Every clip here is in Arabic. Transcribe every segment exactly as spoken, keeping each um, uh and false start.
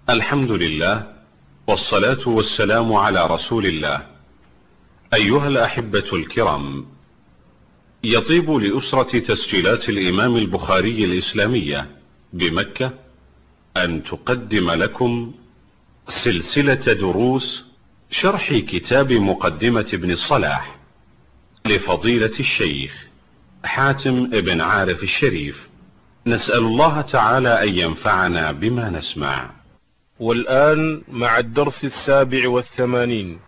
الحمد لله، والصلاة والسلام على رسول الله. أيها الأحبة الكرام، يطيب لأسرة تسجيلات الإمام البخاري الإسلامية بمكة أن تقدم لكم سلسلة دروس شرح كتاب مقدمة ابن الصلاح لفضيلة الشيخ حاتم بن عارف الشريف. نسأل الله تعالى أن ينفعنا بما نسمع. والآن مع الدرس السابع والثمانين.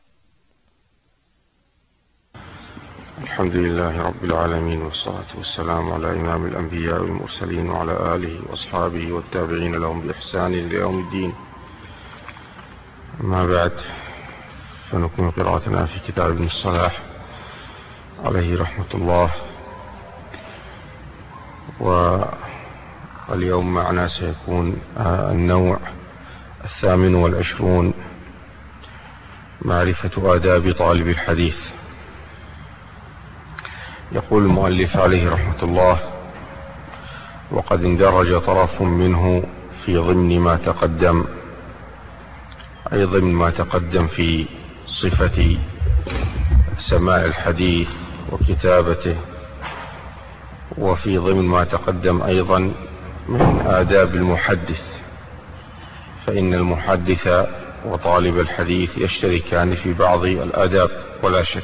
الحمد لله رب العالمين، والصلاة والسلام على إمام الأنبياء والمرسلين وعلى آله وأصحابه والتابعين لهم بإحسان إلى يوم الدين. أما بعد، فنكون قراءتنا في كتاب ابن الصلاح عليه رحمة الله. واليوم معنا سيكون النوع الثامن والعشرون، معرفة آداب طالب الحديث. يقول المؤلف عليه رحمة الله: وقد اندرج طرف منه في ضمن ما تقدم، أي ضمن ما تقدم في صفة سماع الحديث وكتابته، وفي ضمن ما تقدم أيضا من آداب المحدث، فإن المحدث وطالب الحديث يشتركان في بعض الآداب ولا شك.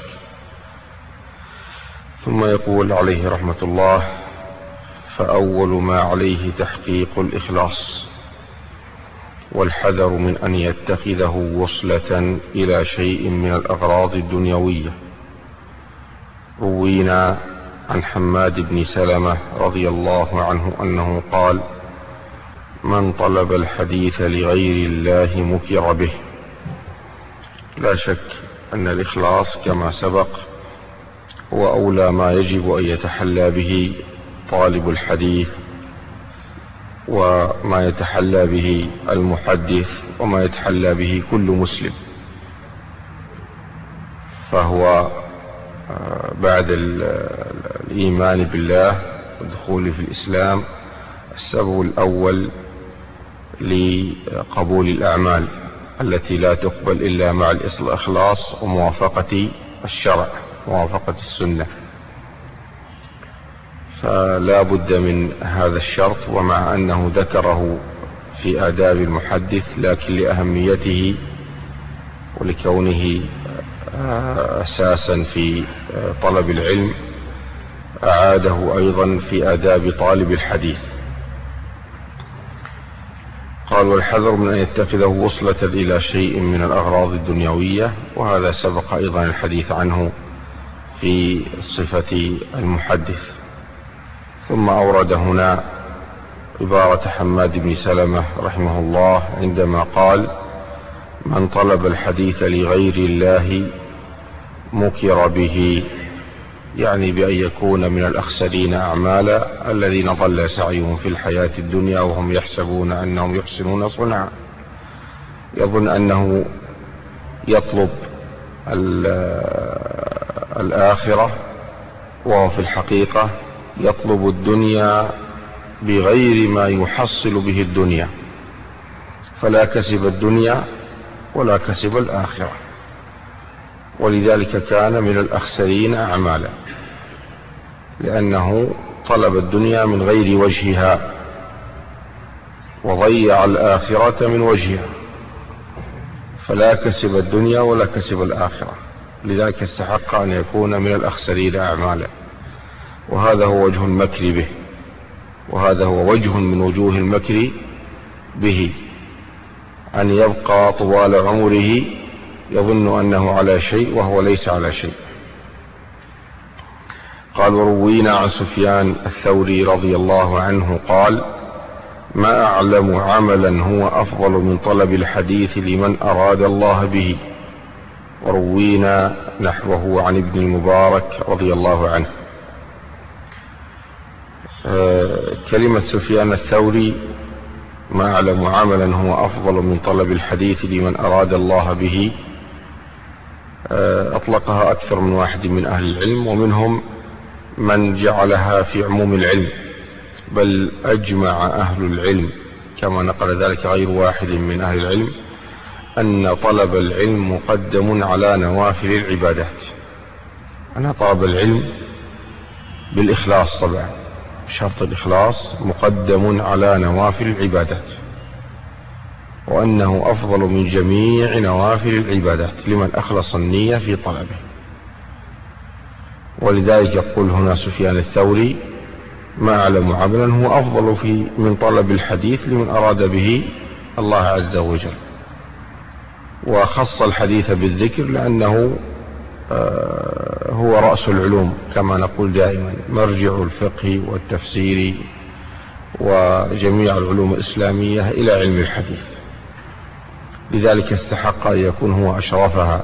ثم يقول عليه رحمة الله: فأول ما عليه تحقيق الإخلاص، والحذر من أن يتخذه وصلة إلى شيء من الأغراض الدنيوية. روينا عن حماد بن سلمة رضي الله عنه أنه قال: من طلب الحديث لغير الله مكر به. لا شك أن الإخلاص كما سبق هو أولى ما يجب أن يتحلى به طالب الحديث، وما يتحلى به المحدث، وما يتحلى به كل مسلم. فهو بعد الإيمان بالله والدخول في الإسلام السبب الأول لقبول الأعمال التي لا تقبل إلا مع الإخلاص وموافقة الشرع، موافقة السنة. فلا بد من هذا الشرط، ومع أنه ذكره في آداب المحدث، لكن لأهميته ولكونه أساسا في طلب العلم أعاده أيضا في آداب طالب الحديث. قال: والحذر من أن يتخذه وصلة إلى شيء من الأغراض الدنيوية، وهذا سبق أيضا الحديث عنه في صفة المحدث. ثم أورد هنا عبارة حماد بن سلمة رحمه الله عندما قال: من طلب الحديث لغير الله مكر به، يعني بأن يكون من الأخسرين أعمالا الذين ضل سعيهم في الحياة الدنيا وهم يحسبون أنهم يحسنون صنعا. يظن أنه يطلب الآخرة، وهو في الحقيقة يطلب الدنيا بغير ما يحصل به الدنيا، فلا كسب الدنيا ولا كسب الآخرة، ولذلك كان من الأخسرين أعمالا، لأنه طلب الدنيا من غير وجهها وضيع الآخرة من وجهها، فلا كسب الدنيا ولا كسب الآخرة، لذلك استحق أن يكون من الأخسرين أعمالا. وهذا هو وجه المكر به، وهذا هو وجه من وجوه المكر به، أن يبقى طوال عمره يظن أنه على شيء وهو ليس على شيء. قال: وروينا عن سفيان الثوري رضي الله عنه قال: ما أعلم عملا هو أفضل من طلب الحديث لمن أراد الله به. وروينا نحوه عن ابن المبارك رضي الله عنه. كلمة سفيان الثوري ما أعلم عملا هو أفضل من طلب الحديث لمن أراد الله به، أطلقها أكثر من واحد من أهل العلم، ومنهم من جعلها في عموم العلم، بل أجمع أهل العلم كما نقل ذلك غير واحد من أهل العلم، أن طلب العلم مقدم على نوافل العبادات. أن طلب العلم بالإخلاص طبعا، شرط الإخلاص مقدم على نوافل العبادات، وأنه أفضل من جميع نوافل العبادات لمن أخلص النية في طلبه. ولذلك يقول هنا سفيان الثوري: ما أعلم عملا هو أفضل في من طلب الحديث لمن أراد به الله عز وجل. وخص الحديث بالذكر لأنه هو رأس العلوم كما نقول دائما، مرجع الفقه والتفسير وجميع العلوم الإسلامية إلى علم الحديث، لذلك استحق أن يكون هو أشرفها.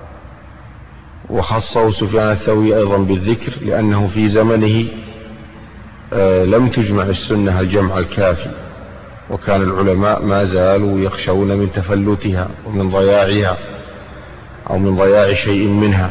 وخصه سفيان الثوري أيضا بالذكر لأنه في زمنه لم تجمع السنة الجمع الكافي، وكان العلماء ما زالوا يخشون من تفلتها ومن ضياعها أو من ضياع شيء منها،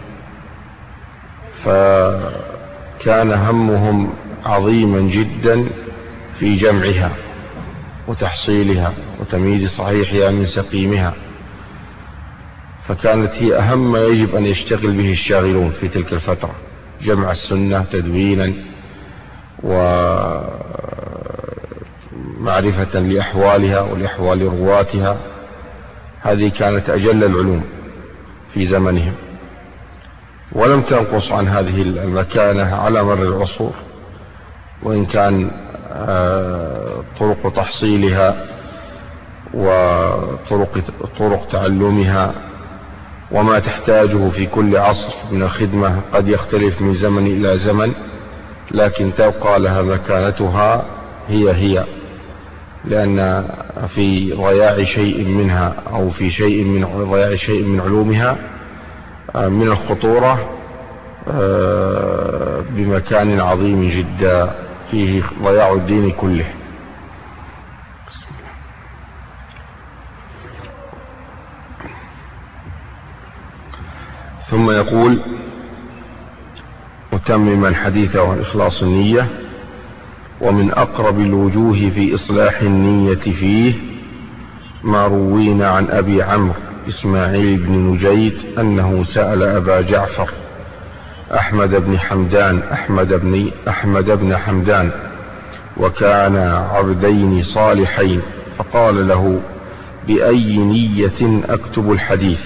فكان همهم عظيما جدا في جمعها وتحصيلها وتمييز صحيحها من سقيمها، فكانت هي أهم ما يجب أن يشتغل به الشاغلون في تلك الفترة، جمع السنة تدوينا ومعرفة لأحوالها ولأحوال رواتها. هذه كانت أجل العلوم في زمنهم، ولم تنقص عن هذه المكانة على مر العصور، وإن كان طرق تحصيلها وطرق طرق تعلمها وما تحتاجه في كل عصر من الخدمة قد يختلف من زمن إلى زمن، لكن تبقى لها مكانتها هي هي، لأن في ضياع شيء منها أو في شيء من ضياع شيء من علومها من الخطورة بمكان عظيم جدا فيه ضياع الدين كله. ثم يقول متمما حديثه عن إخلاص النية: ومن أقرب الوجوه في إصلاح النية فيه ما روينا عن أبي عمرو إسماعيل بن نجيد أنه سأل أبا جعفر أحمد بن حمدان أحمد بن, أحمد بن حمدان وكان عبدين صالحين، فقال له: بأي نية أكتب الحديث؟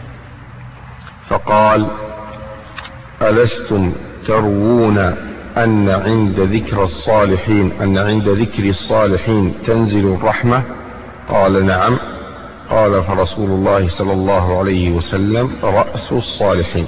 فقال: ألستم تروون أن عند ذكر الصالحين أن عند ذكر الصالحين تنزل الرحمة؟ قال: نعم. قال: فرسول الله صلى الله عليه وسلم رأس الصالحين.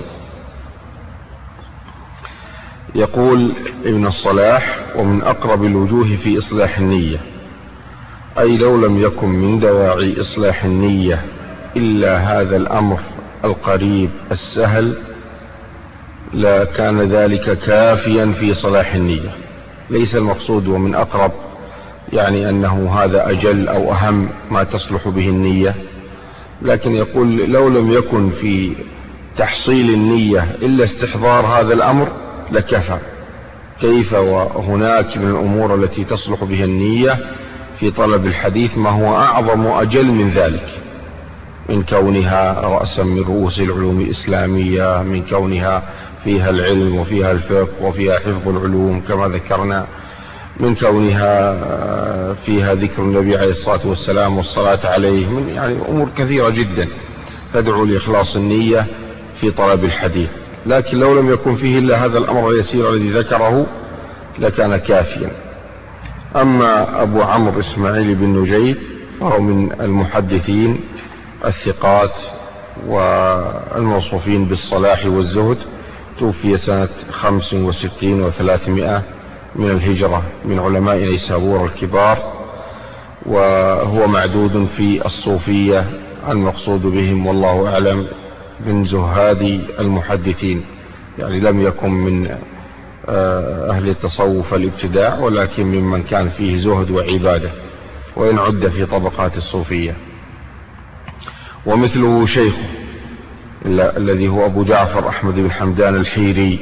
يقول ابن الصلاح: ومن أقرب الوجوه في إصلاح النية، أي لو لم يكن من دواعي إصلاح النية إلا هذا الأمر القريب السهل لا كان ذلك كافيا في صلاح النية. ليس المقصود ومن أقرب يعني أنه هذا أجل أو أهم ما تصلح به النية، لكن يقول لو لم يكن في تحصيل النية إلا استحضار هذا الأمر لكفى، كيف وهناك من الأمور التي تصلح بها النية في طلب الحديث ما هو أعظم وأجل من ذلك، من كونها رأسا من رؤوس العلوم الإسلامية، من كونها فيها العلم وفيها الفقه وفيها حفظ العلوم كما ذكرنا، من كونها فيها ذكر النبي عليه الصلاة والسلام والصلاة عليه، من يعني أمور كثيرة جدا تدعو لإخلاص النية في طلب الحديث. لكن لو لم يكن فيه إلا هذا الأمر اليسير الذي ذكره لكان كافيا. أما أبو عمرو إسماعيل بن نجيد فهو من المحدثين الثقات والموصوفين بالصلاح والزهد، توفي سنة خمس وستين وثلاثمائة من الهجرة، من علماء نيسابور الكبار، وهو معدود في الصوفية المقصود بهم والله أعلم من زهاد المحدثين، يعني لم يكن من أهل التصوف الابتداع، ولكن ممن كان فيه زهد وعبادة، وإن عد في طبقات الصوفية. ومثله شيخه الذي هو أبو جعفر أحمد بن حمدان الحيري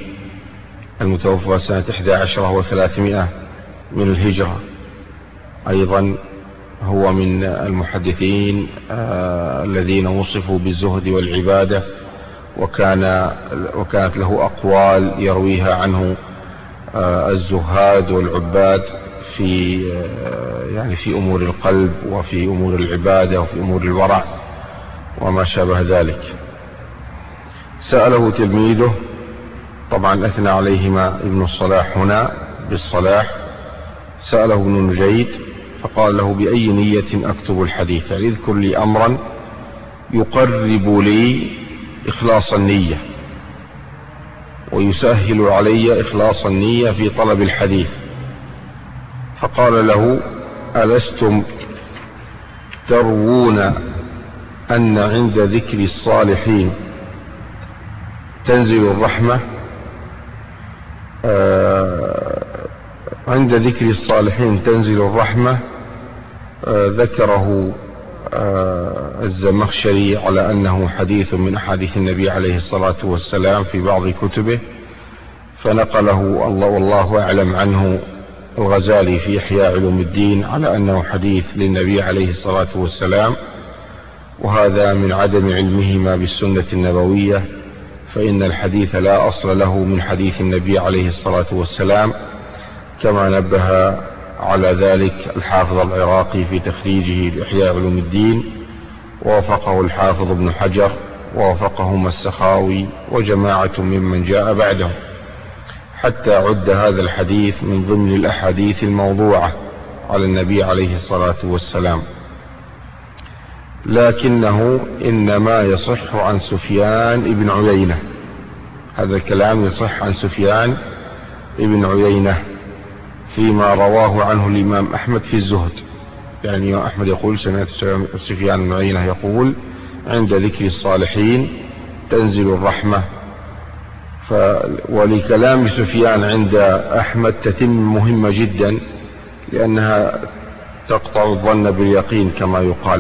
المتوفى سنة إحدى عشرة وثلاثمائة من الهجرة، أيضا هو من المحدثين آه الذين وصفوا بالزهد والعبادة، وكان وكانت له أقوال يرويها عنه آه الزهاد والعباد في آه يعني في أمور القلب وفي أمور العبادة وفي أمور الورع وما شابه ذلك. سأله تلميذه، طبعا أثنى عليهما ابن الصلاح هنا بالصلاح، سأله ابن نجيد فقال له: بأي نية أكتب الحديث؟ يعني اذكر لي أمرا يقرب لي إخلاص النية ويسهل علي إخلاص النية في طلب الحديث. فقال له: ألستم تروون أن عند ذكر الصالحين تنزل الرحمة؟ آه عند ذكر الصالحين تنزل الرحمة. آه ذكره آه الزمخشري على أنه حديث من أحاديث النبي عليه الصلاة والسلام في بعض كتبه، فنقله الله والله أعلم عنه الغزالي في إحياء علوم الدين على أنه حديث للنبي عليه الصلاة والسلام، وهذا من عدم علمهما بالسنة النبوية، فإن الحديث لا أصل له من حديث النبي عليه الصلاة والسلام، كما نبه على ذلك الحافظ العراقي في تخريجه لإحياء علوم الدين، ووافقه الحافظ ابن حجر، ووافقهما السخاوي وجماعة ممن جاء بعدهم، حتى عد هذا الحديث من ضمن الأحاديث الموضوعة على النبي عليه الصلاة والسلام. لكنه إنما يصح عن سفيان ابن عيينة، هذا الكلام يصح عن سفيان ابن عيينة فيما رواه عنه الإمام أحمد في الزهد. يعني أحمد يقول سمعت سفيان بن عيينة يقول: عند ذكر الصالحين تنزل الرحمة. ف... ولكلام سفيان عند أحمد تتم مهمة جدا، لأنها تقطع الظن باليقين كما يقال،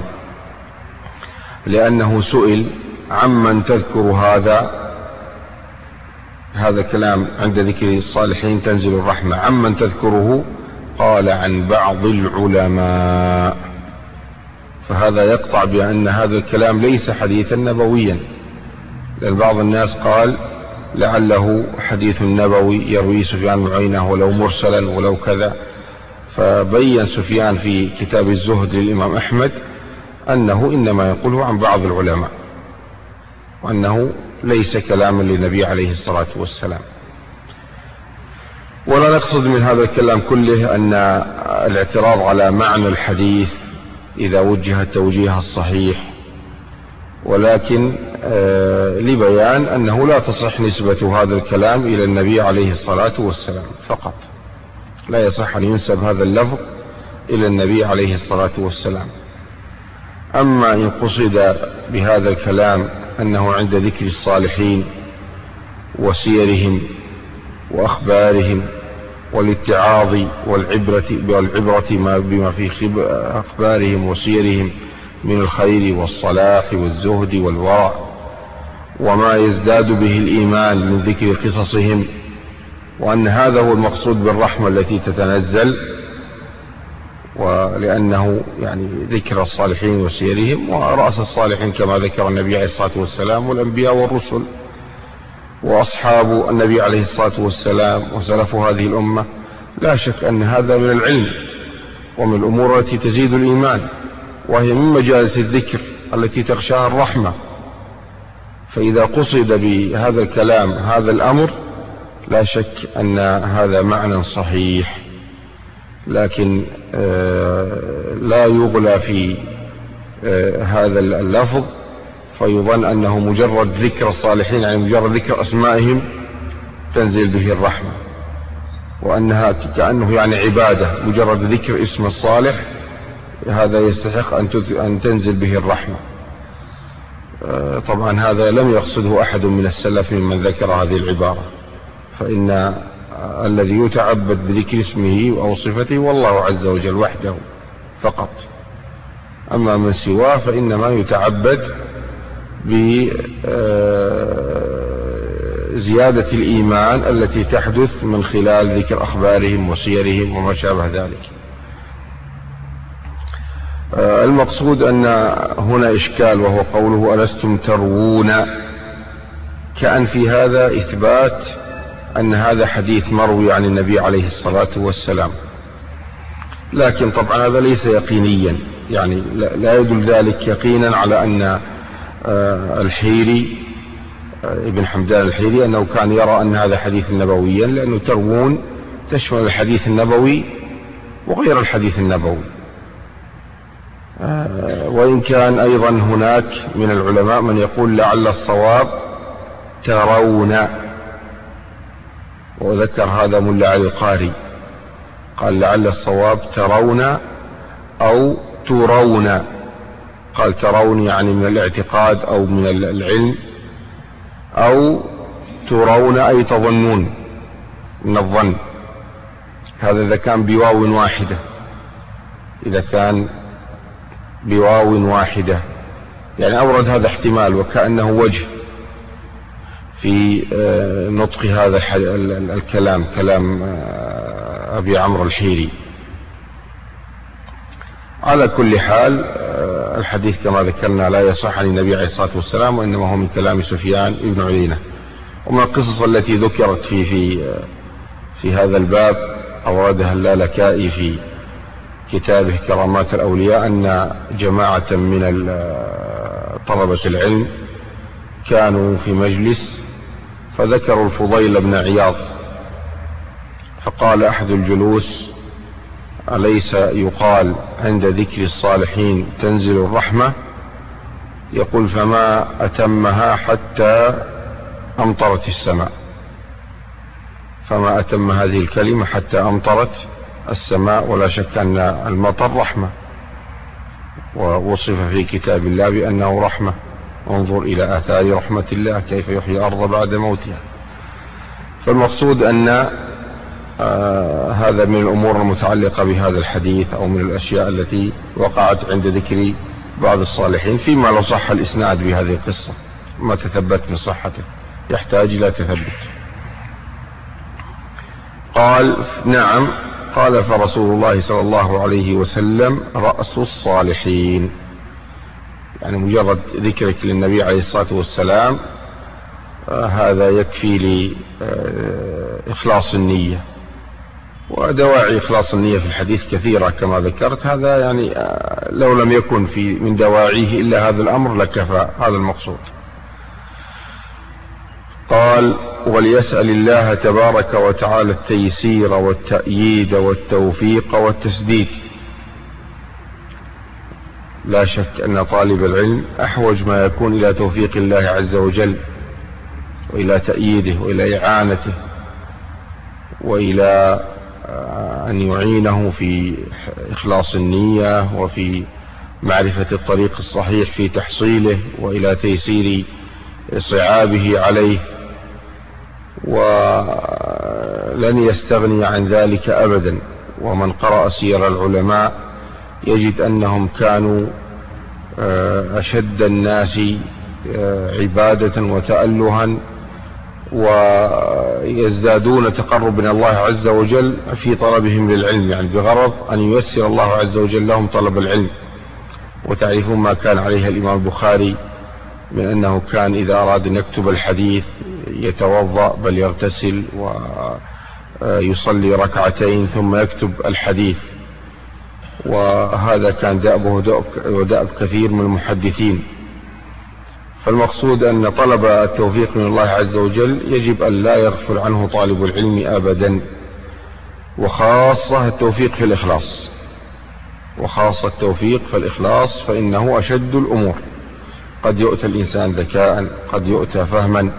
لأنه سئل: عمن تذكر هذا هذا كلام عند ذكر الصالحين تنزل الرحمة، عمن تذكره؟ قال: عن بعض العلماء. فهذا يقطع بأن هذا الكلام ليس حديثا نبويا، لأن بعض الناس قال لعله حديث نبوي يروي سفيان بن عيينة ولو مرسلا ولو كذا. فبين سفيان في كتاب الزهد للإمام أحمد أنه إنما يقوله عن بعض العلماء، وأنه ليس كلاما للنبي عليه الصلاة والسلام. ولا نقصد من هذا الكلام كله أن الاعتراض على معنى الحديث إذا وجه التوجيه الصحيح، ولكن آه لبيان أنه لا تصح نسبة هذا الكلام إلى النبي عليه الصلاة والسلام فقط، لا يصح أن ينسب هذا اللفظ إلى النبي عليه الصلاة والسلام. أما إن قصد بهذا الكلام أنه عند ذكر الصالحين وسيرهم وأخبارهم والاتعاظ والعبرة, والعبرة بما في أخبارهم وسيرهم من الخير والصلاح والزهد والورع، وما يزداد به الإيمان من ذكر قصصهم، وأن هذا هو المقصود بالرحمة التي تتنزل، ولأنه يعني ذكر الصالحين وسيرهم، ورأس الصالحين كما ذكر النبي عليه الصلاة والسلام والأنبياء والرسل وأصحاب النبي عليه الصلاة والسلام وسلف هذه الأمة. لا شك أن هذا من العلم ومن الأمور التي تزيد الإيمان، وهي من مجالس الذكر التي تغشاها الرحمة. فإذا قصد بهذا الكلام هذا الأمر لا شك أن هذا معنى صحيح، لكن لا يغلى في هذا اللفظ فيظن أنه مجرد ذكر الصالحين، يعني مجرد ذكر أسمائهم تنزل به الرحمة، وأنها كأنه يعني عبادة، مجرد ذكر اسم الصالح هذا يستحق أن تنزل به الرحمة. طبعا هذا لم يقصده أحد من السلف ممن ذكر هذه العبارة، فإن الذي يتعبد بذكر اسمه أو صفته والله عز وجل وحده فقط، أما من سواه فإنما يتعبد بزيادة الإيمان التي تحدث من خلال ذكر أخبارهم وسيرهم وما شابه ذلك. المقصود أن هنا إشكال، وهو قوله ألستم تروون، كأن في هذا إثبات أن هذا حديث مروي عن النبي عليه الصلاة والسلام، لكن طبعا هذا ليس يقينيا، يعني لا يدل ذلك يقينا على أن الحيري ابن حمدان الحيري أنه كان يرى أن هذا حديث نبويا، لأنه تروون تشمل الحديث النبوي وغير الحديث النبوي. وإن كان أيضا هناك من العلماء من يقول لعل الصواب ترون، وذكر هذا ملا علي القاري، قال لعل الصواب ترون أو ترون، قال ترون يعني من الاعتقاد أو من العلم، أو ترون أي تظنون من الظن، هذا إذا كان بواو واحدة، إذا كان بواو واحدة يعني أورد هذا احتمال وكأنه وجه في نطق هذا الكلام، كلام أبي عمرو الحيري. على كل حال الحديث كما ذكرنا لا يصح عن النبي عليه الصلاة والسلام، وإنما هو من كلام سفيان بن عيينة. ومن القصص التي ذكرت في في في هذا الباب أوردها اللالكائي في كتابه كرامات الأولياء أن جماعة من طلبة العلم كانوا في مجلس فذكروا الفضيل بن عياض، فقال أحد الجلوس أليس يقال عند ذكر الصالحين تنزل الرحمة؟ يقول فما أتمها حتى أمطرت السماء، فما أتم هذه الكلمة حتى أمطرت السماء، ولا شك أن المطر رحمة، ووصف في كتاب الله بأنه رحمة، انظر إلى آثار رحمة الله كيف يحيي الأرض بعد موتها. فالمقصود أن آه هذا من الأمور المتعلقة بهذا الحديث، أو من الأشياء التي وقعت عند ذكر بعض الصالحين، فيما لو صح الإسناد بهذه القصة ما تثبت من صحته، يحتاج إلى تثبت. قال نعم، قال فرسول الله صلى الله عليه وسلم رأس الصالحين، يعني مجرد ذكرك للنبي عليه الصلاة والسلام آه هذا يكفي لإخلاص النية، ودواعي إخلاص النية في الحديث كثيرة كما ذكرت، هذا يعني آه لو لم يكن في من دواعيه إلا هذا الأمر لكفى، هذا المقصود. قال وليسأل الله تبارك وتعالى التيسير والتأييد والتوفيق والتسديد. لا شك أن طالب العلم أحوج ما يكون إلى توفيق الله عز وجل، وإلى تأييده، وإلى إعانته، وإلى أن يعينه في إخلاص النية، وفي معرفة الطريق الصحيح في تحصيله، وإلى تيسير صعابه عليه، ولن يستغني عن ذلك أبدا. ومن قرأ سير العلماء يجد أنهم كانوا أشد الناس عبادة وتألها، ويزدادون تقرب من الله عز وجل في طلبهم للعلم، يعني بغرض أن ييسر الله عز وجل لهم طلب العلم. وتعرفون ما كان عليه الإمام البخاري من أنه كان إذا أراد أن يكتب الحديث يتوضأ بل يغتسل ويصلي ركعتين ثم يكتب الحديث، وهذا كان دأبه ودأب كثير من المحدثين. فالمقصود أن طلب التوفيق من الله عز وجل يجب أن لا يغفل عنه طالب العلم أبدا، وخاصة التوفيق في الإخلاص، وخاصة التوفيق في الإخلاص فإنه أشد الأمور. قد يؤتى الإنسان ذكاء، قد يؤتى فهما،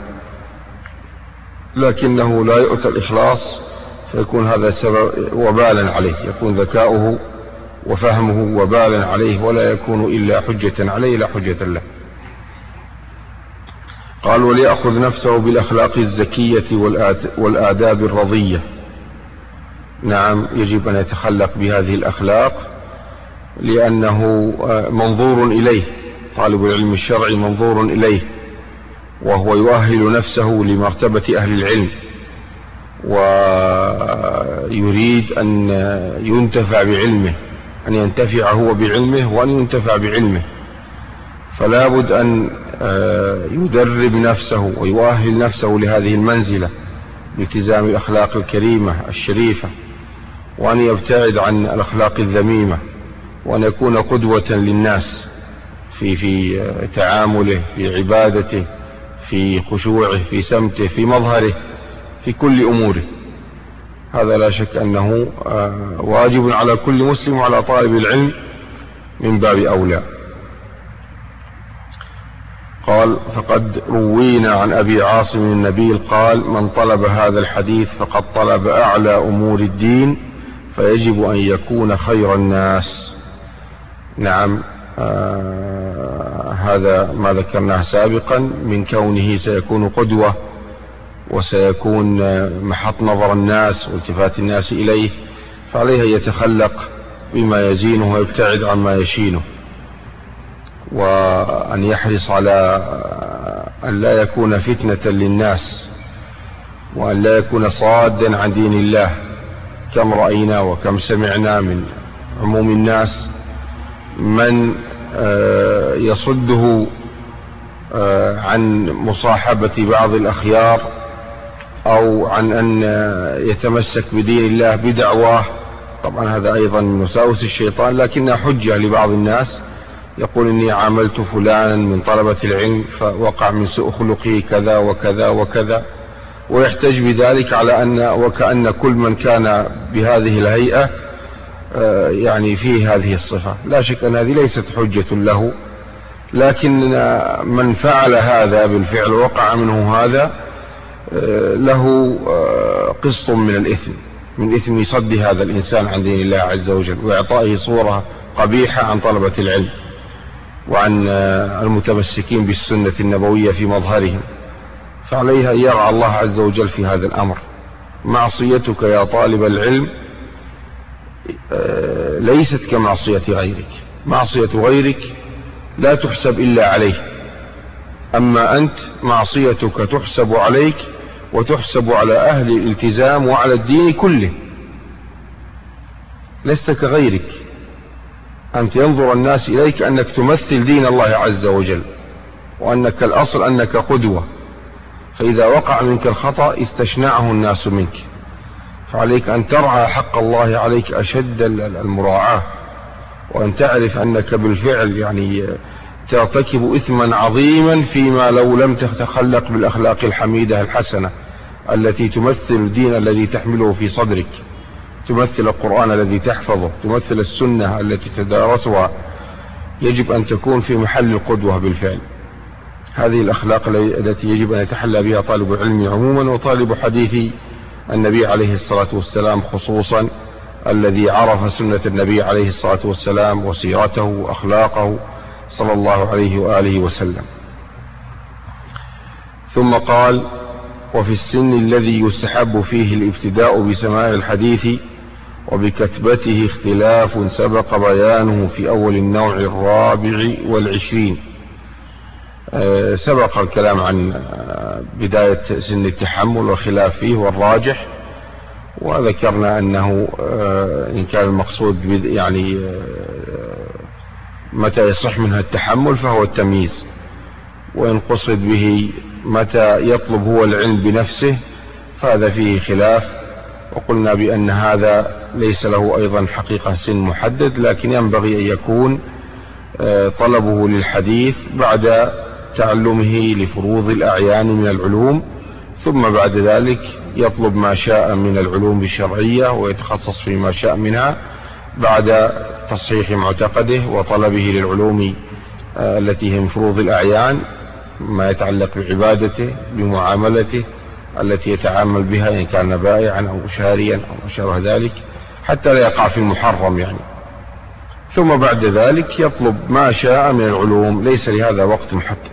لكنه لا يؤتى الإخلاص، فيكون هذا سبب وبالا عليه، يكون ذكاؤه وفهمه وبالا عليه، ولا يكون إلا حجة عليه لا حجة له. قال وليأخذ نفسه بالأخلاق الزكية والآداب الرضية. نعم، يجب أن يتخلق بهذه الأخلاق، لأنه منظور إليه، طالب العلم الشرعي منظور إليه، وهو يؤهل نفسه لمرتبة أهل العلم، ويريد أن ينتفع بعلمه أن ينتفع هو بعلمه وأن ينتفع بعلمه، فلا بد أن يدرب نفسه ويؤهل نفسه لهذه المنزلة بالتزام الأخلاق الكريمة الشريفة، وأن يبتعد عن الأخلاق الذميمة، وأن يكون قدوة للناس في في تعامله، في عبادته، في خشوعه، في سمته، في مظهره، في كل أموره. هذا لا شك أنه واجب على كل مسلم وعلى طالب العلم من باب أولى. قال: فقد روينا عن أبي عاصم النبيل قال: من طلب هذا الحديث فقد طلب أعلى أمور الدين، فيجب أن يكون خير الناس. نعم، آه هذا ما ذكرناه سابقا من كونه سيكون قدوة وسيكون محط نظر الناس والتفات الناس إليه، فعليه أن يتخلق بما يزينه ويبتعد عما يشينه، وأن يحرص على أن لا يكون فتنة للناس، وأن لا يكون صادا عن دين الله. كم رأينا وكم سمعنا من عموم الناس من يصده عن مصاحبة بعض الأخيار أو عن أن يتمسك بدين الله بدعواه. طبعا هذا أيضا من وساوس الشيطان، لكنها حجة لبعض الناس، يقول: إني عاملت فلانا من طلبة العلم فوقع من سوء خلقه كذا وكذا وكذا، ويحتج بذلك على أن وكأن كل من كان بهذه الهيئة يعني فيه هذه الصفة. لا شك أن هذه ليست حجة له، لكن من فعل هذا بالفعل وقع منه هذا له قسط من الإثم، من إثم صد هذا الإنسان عن دين الله عز وجل وإعطائه صورة قبيحة عن طلبة العلم وعن المتمسكين بالسنة النبوية في مظهرهم. فعليها أن يرعى الله عز وجل في هذا الأمر. معصيتك يا طالب العلم ليست كمعصية غيرك، معصية غيرك لا تحسب إلا عليه، أما أنت معصيتك تحسب عليك وتحسب على أهل الالتزام وعلى الدين كله، لست كغيرك. أنت ينظر الناس إليك أنك تمثل دين الله عز وجل، وأنك الأصل أنك قدوة، فإذا وقع منك الخطأ استشنعه الناس منك، فعليك أن ترعى حق الله عليك أشد المراعاة، وأن تعرف أنك بالفعل يعني ترتكب إثما عظيما فيما لو لم تتخلق بالأخلاق الحميدة الحسنة التي تمثل الدين الذي تحمله في صدرك، تمثل القرآن الذي تحفظه، تمثل السنة التي تدارسها. يجب أن تكون في محل القدوة بالفعل. هذه الأخلاق التي يجب أن يتحلى بها طالب العلم عموما، وطالب حديث النبي عليه الصلاة والسلام خصوصا، الذي عرف سنة النبي عليه الصلاة والسلام وسيرته وأخلاقه صلى الله عليه وآله وسلم. ثم قال: وفي السن الذي يستحب فيه الابتداء بسماع الحديث وبكتبته اختلاف سبق بيانه في أول النوع الرابع والعشرين. أه سبق الكلام عن بداية سن التحمل والخلاف فيه والراجح، وذكرنا أنه أه إن كان المقصود يعني أه متى يصح منها التحمل فهو التمييز، وإن قصد به متى يطلب هو العلم بنفسه فهذا فيه خلاف. وقلنا بأن هذا ليس له أيضا حقيقة سن محدد، لكن ينبغي أن يكون طلبه للحديث بعد تعلمه لفروض الأعيان من العلوم، ثم بعد ذلك يطلب ما شاء من العلوم الشرعية ويتخصص فيما شاء منها بعد تصحيح معتقده وطلبه للعلوم التي هي من فروض الأعيان، ما يتعلق بعبادته بمعاملته التي يتعامل بها إن كان بائعا أو شاريا أو شابه ذلك، حتى لا يقع في المحرم يعني. ثم بعد ذلك يطلب ما شاء من العلوم، ليس لهذا وقت محدد.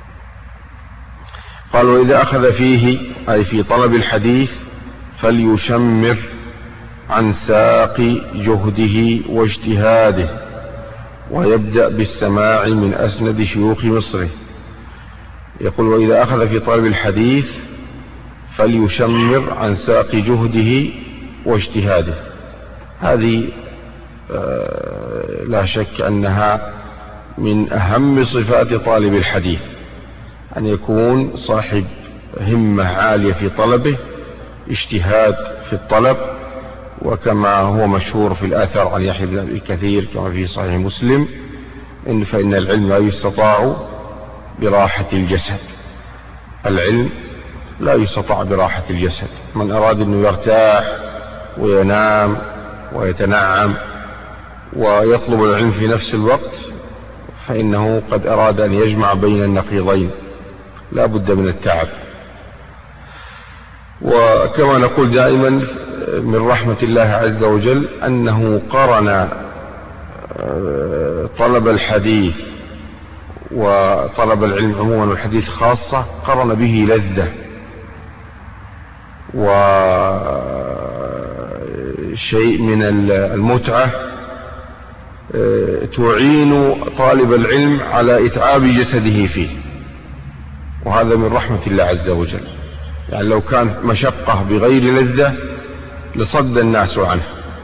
قال: وإذا أخذ فيه أي في طلب الحديث فليشمر عن ساق جهده واجتهاده، ويبدأ بالسماع من أسند شيوخ مصره. يقول: وإذا أخذ في طلب الحديث فليشمر عن ساق جهده واجتهاده. هذه لا شك أنها من أهم صفات طالب الحديث، أن يكون صاحب همة عالية في طلبه، اجتهاد في الطلب، وكما هو مشهور في الآثار عن يحيى بن أبي كثير كما في صحيح مسلم إن فإن العلم لا يستطاع براحة الجسد. العلم لا يستطاع براحة الجسد. من أراد أنه يرتاح وينام ويتنعم ويطلب العلم في نفس الوقت فإنه قد أراد أن يجمع بين النقيضين، لا بد من التعب. وكما نقول دائما من رحمة الله عز وجل أنه قرن طلب الحديث وطلب العلم عموما والحديث خاصة، قرن به لذة وشيء من المتعة تعين طالب العلم على إتعاب جسده فيه، وهذا من رحمة الله عز وجل. يعني لو كانت مشقة بغير لذة لصد الناس عنه،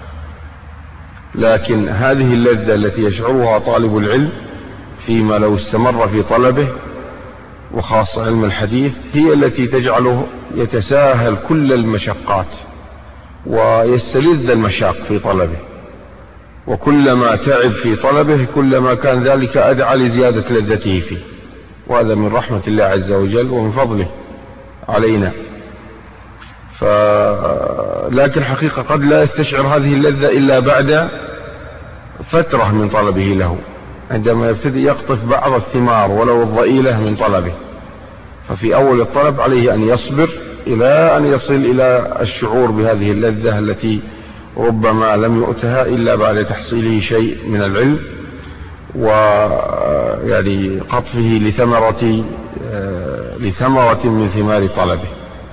لكن هذه اللذة التي يشعرها طالب العلم فيما لو استمر في طلبه وخاصة علم الحديث هي التي تجعله يتساهل كل المشقات ويستلذ المشاق في طلبه، وكلما تعب في طلبه كلما كان ذلك أدعى لزيادة لذته فيه، وهذا من رحمة الله عز وجل ومن فضله علينا. ف... لكن حقيقة قد لا يستشعر هذه اللذة إلا بعد فترة من طلبه له، عندما يبتدئ يقطف بعض الثمار ولو الضئيلة من طلبه. ففي أول الطلب عليه أن يصبر إلى أن يصل إلى الشعور بهذه اللذة التي ربما لم يؤتها إلا بعد تحصيله شيء من العلم ويعني قطفه لثمرة لثمرة من ثمار طلبه.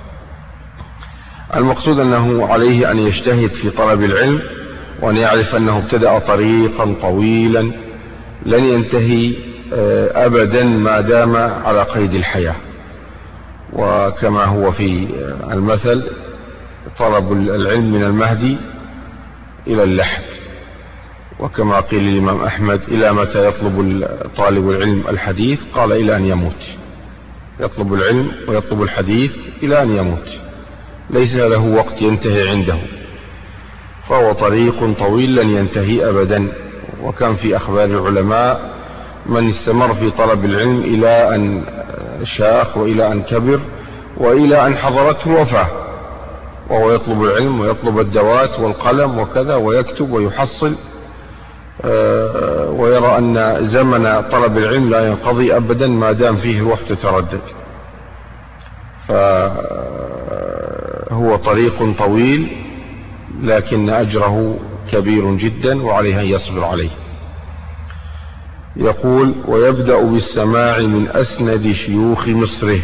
المقصود أنه عليه أن يجتهد في طلب العلم، وأن يعرف أنه ابتدأ طريقا طويلا لن ينتهي أبدا ما دام على قيد الحياة. وكما هو في المثل طلب العلم من المهدي إلى اللحد، وكما قيل للإمام أحمد إلى متى يطلب طالب العلم الحديث؟ قال إلى أن يموت. يطلب العلم ويطلب الحديث إلى أن يموت، ليس له وقت ينتهي عنده، فهو طريق طويل لن ينتهي أبدا. وكان في أخبار العلماء من استمر في طلب العلم إلى أن شاخ وإلى أن كبر وإلى أن حضرته الوفاة وهو يطلب العلم ويطلب الدوات والقلم وكذا ويكتب ويحصل، ويرى أن زمن طلب العلم لا ينقضي أبدا ما دام فيه روح تتردد. فهو طريق طويل لكن أجره كبير جدا وعليه أن يصبر عليه. يقول: ويبدأ بالسماع من أسند شيوخ مصره.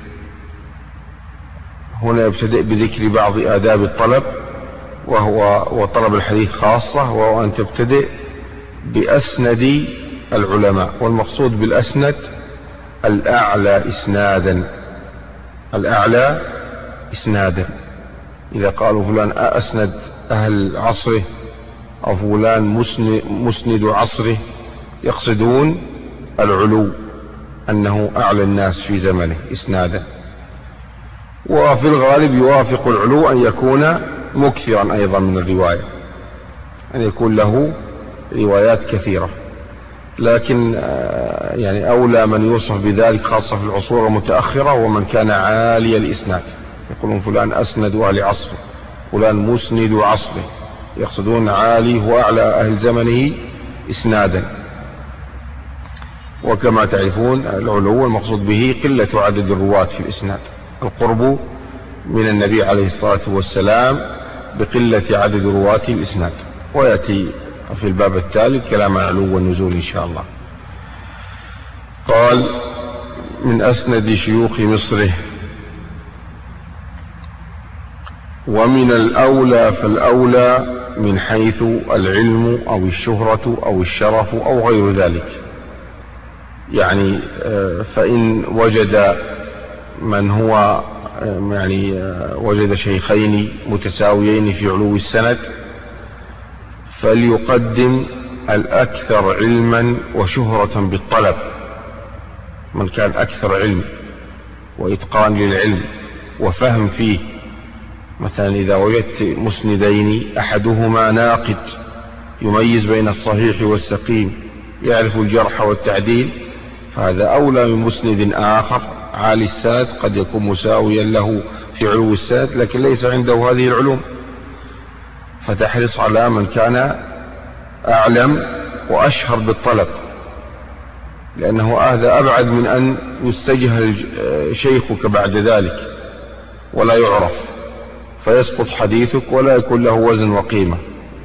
هنا يبتدئ بذكر بعض آداب الطلب وهو وطلب الحديث خاصة، وهو أن تبتدئ بأسند العلماء، والمقصود بالأسند الأعلى إسنادا، الأعلى إسنادا. إذا قالوا فلان أسند أهل عصره أو فلان مسند عصره يقصدون العلو، أنه أعلى الناس في زمنه إسنادا. وفي الغالب يوافق العلو أن يكون مكثرا أيضا من الرواية، أن يكون له روايات كثيرة، لكن يعني أولى من يوصف بذلك خاصة في العصور المتأخرة ومن كان عالي الإسناد. يقولون فلان أسند أهل عصره، فلان مسند عصره، يقصدون عالي وأعلى أهل زمنه إسنادا. وكما تعرفون العلو المقصود به قلة عدد الرواة في الإسناد، القرب من النبي عليه الصلاة والسلام بقلة عدد رواة الإسناد. ويأتي في الباب التالي كلام عن علو والنزول إن شاء الله. قال: من أسند شيوخ مصره. ومن الأولى فالأولى من حيث العلم أو الشهرة أو الشرف أو غير ذلك. يعني فإن وجد من هو يعني وجد شيخين متساويين في علو السند فليقدم الأكثر علما وشهرة بالطلب. من كان أكثر علم وإتقان للعلم وفهم فيه، مثلا إذا وجدت مسندين أحدهما ناقد يميز بين الصحيح والسقيم، يعرف الجرح والتعديل، فهذا أولى من مسند آخر عالي السند قد يكون مساويا له في علو السند لكن ليس عنده هذه العلوم. فتحرص على من كان أعلم وأشهر بالطلب، لأنه هذا أبعد من أن يستجهل شيخك بعد ذلك ولا يعرف فيسقط حديثك ولا يكون له وزن وقيمة.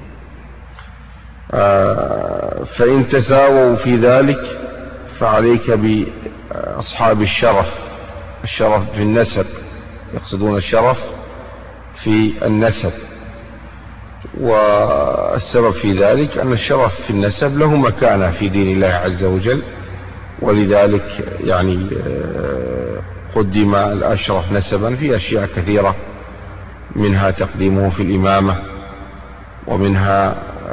فإن تساووا في ذلك فعليك بأصحاب الشرف. الشرف في النسب، يقصدون الشرف في النسب، والسبب في ذلك أن الشرف في النسب له مكانة في دين الله عز وجل، ولذلك يعني قدم الأشرف نسبا في أشياء كثيرة، منها تقديمه في الإمامة، ومنها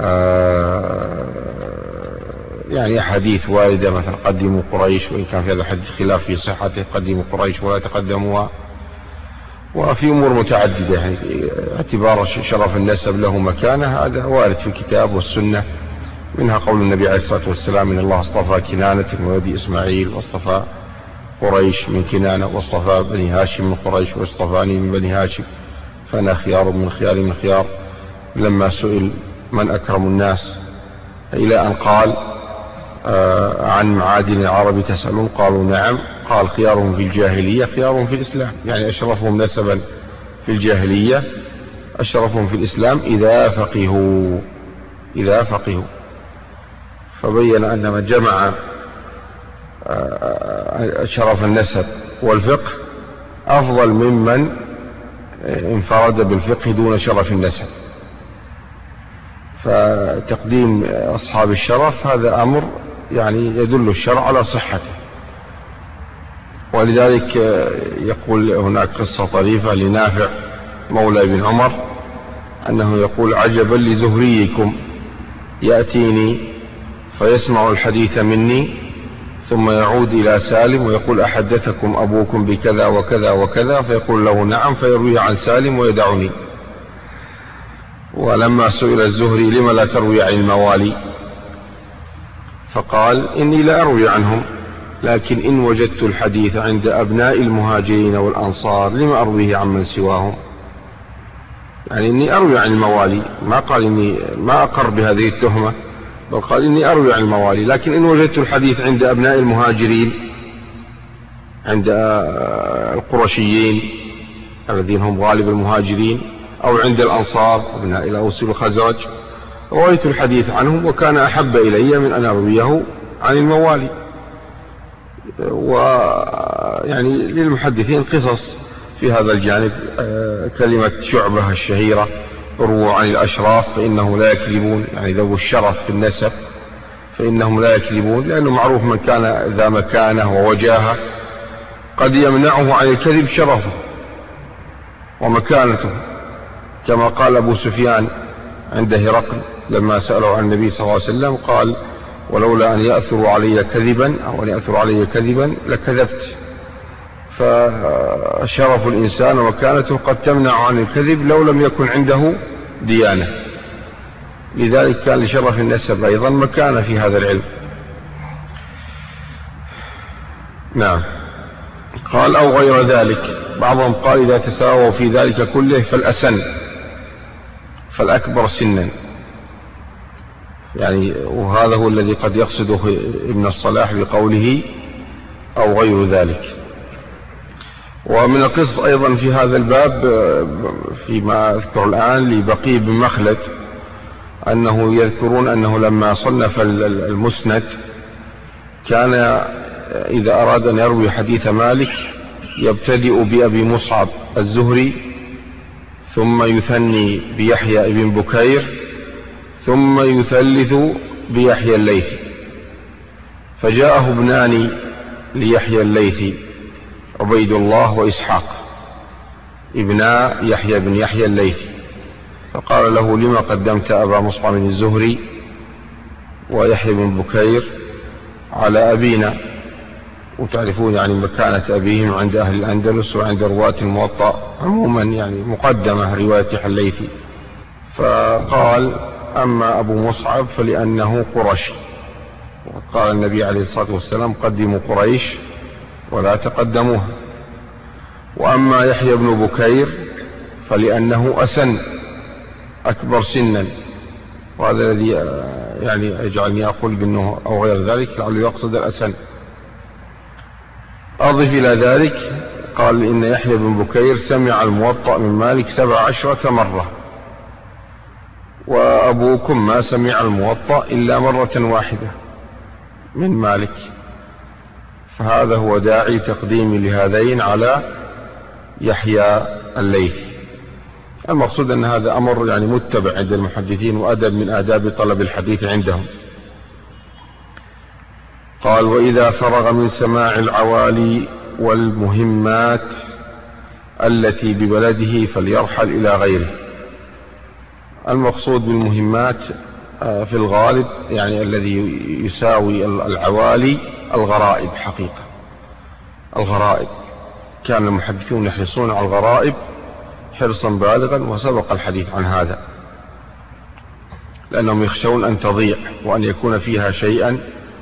يعني أحاديث واردة مثلا قدموا قريش، وإن كان في هذا الحديث خلاف في صحته، قدموا قريش ولا تقدموها، وفي أمور متعددة يعني اعتبار شرف النسب له مكانة، هذا وارد في الكتاب والسنة. منها قول النبي عليه الصلاة والسلام إن الله اصطفى كنانة من ولد إسماعيل، واصطفى قريش من كنانة، واصطفى بني هاشم من قريش، واصطفاني من بني هاشم فأنا خيار من خيار من خيار. لما سئل من أكرم الناس إلى أن قال آه عن معادن العرب تسألون، قالوا نعم، قال خيارهم في الجاهلية خيارهم في الإسلام، يعني أشرفهم نسبا في الجاهلية أشرفهم في الإسلام إذا فقهوا إذا فقهوا. فبين أن من جمع آه شرف النسب والفقه أفضل ممن انفرد بالفقه دون شرف النسب. فتقديم أصحاب الشرف هذا أمر يعني يدل الشرع على صحته. ولذلك يقول هناك قصة طريفة لنافع مولى بن عمر أنه يقول عجبا لزهريكم يأتيني فيسمع الحديث مني ثم يعود إلى سالم ويقول أحدثكم أبوكم بكذا وكذا وكذا، فيقول له نعم، فيروي عن سالم ويدعني. ولما سئل الزهري لما لا تروي عن الموالي، فقال إني لا أروي عنهم، لكن إن وجدت الحديث عند أبناء المهاجرين والأنصار لما أرويه عن من سواهم. يعني إني أروي عن الموالي، ما قال إني ما أقر بهذه التهمة، بل قال إني أروي عن الموالي، لكن إن وجدت الحديث عند أبناء المهاجرين، عند القرشيين الذين هم غالب المهاجرين، أو عند الأنصار أبناء الأوس والخزرج، رويت الحديث عنهم وكان أحب إلي من أن أرويه عن الموالي. ويعني للمحدثين قصص في هذا الجانب. كلمة شعبة الشهيرة رووا عن الأشراف فإنهم لا يكذبون، يعني ذو الشرف في النسب فإنهم لا يكذبون، لأنه معروف من كان ذا مكانة ووجاهة قد يمنعه عن الكذب شرفه ومكانته، كما قال أبو سفيان عند هرقل لما سألوا عن النبي صلى الله عليه وسلم قال ولولا أن يأثروا علي كذبا أو أن يأثروا علي كذبا لكذبت. فشرف الإنسان ومكانته قد تمنع عن الكذب لو لم يكن عنده ديانة، لذلك كان لشرف النسب أيضا مكانة في هذا العلم. نعم. قال أو غير ذلك، بعضهم قال إذا تساووا في ذلك كله فالأسن فالأكبر سنا، يعني وهذا هو الذي قد يقصده ابن الصلاح بقوله أو غير ذلك. ومن القصص أيضا في هذا الباب فيما أذكر الآن لبقي بن مخلد أنه يذكرون أنه لما صنف المسند كان إذا أراد أن يروي حديث مالك يبتدئ بأبي مصعب الزهري، ثم يثني بيحيى ابن بكير، ثم يثلث بيحيى الليثي. فجاءه ابنان ليحيى الليثي عبيد الله وإسحاق ابنا يحيى بن يحيى الليثي، فقال له: لما قدمت أبا مصعب الزهري ويحيى بن بكير على أبينا؟ وتعرفون يعني مكانة أبيهم عند أهل الأندلس وعند رواة الموطأ عموما، يعني مقدمة رواية الليثي. فقال: أما أبو مصعب فلأنه قرشي، وقال النبي عليه الصلاة والسلام: قدموا قريش ولا تقدموها. وأما يحيى بن بكير فلأنه أسن، أكبر سنا، وهذا الذي يعني يجعلني أقول بأنه أو غير ذلك لعله يقصد الأسن. أضف إلى ذلك قال: إن يحيى بن بكير سمع الموطأ من مالك سبع عشرة مرة، وأبوكم ما سمع الموطأ إلا مرة واحدة من مالك. فهذا هو داعي تقديم لهذين على يحيى الليثي. المقصود أن هذا أمر يعني متبع عند المحدثين وأدب من آداب طلب الحديث عندهم. قال: وإذا فرغ من سماع العوالي والمهمات التي ببلده فليرحل إلى غيره. المقصود بالمهمات في الغالب يعني الذي يساوي العوالي الغرائب، حقيقة الغرائب. كان المحدثون يحرصون على الغرائب حرصا بالغا، وسبق الحديث عن هذا، لأنهم يخشون أن تضيع وأن يكون فيها شيئا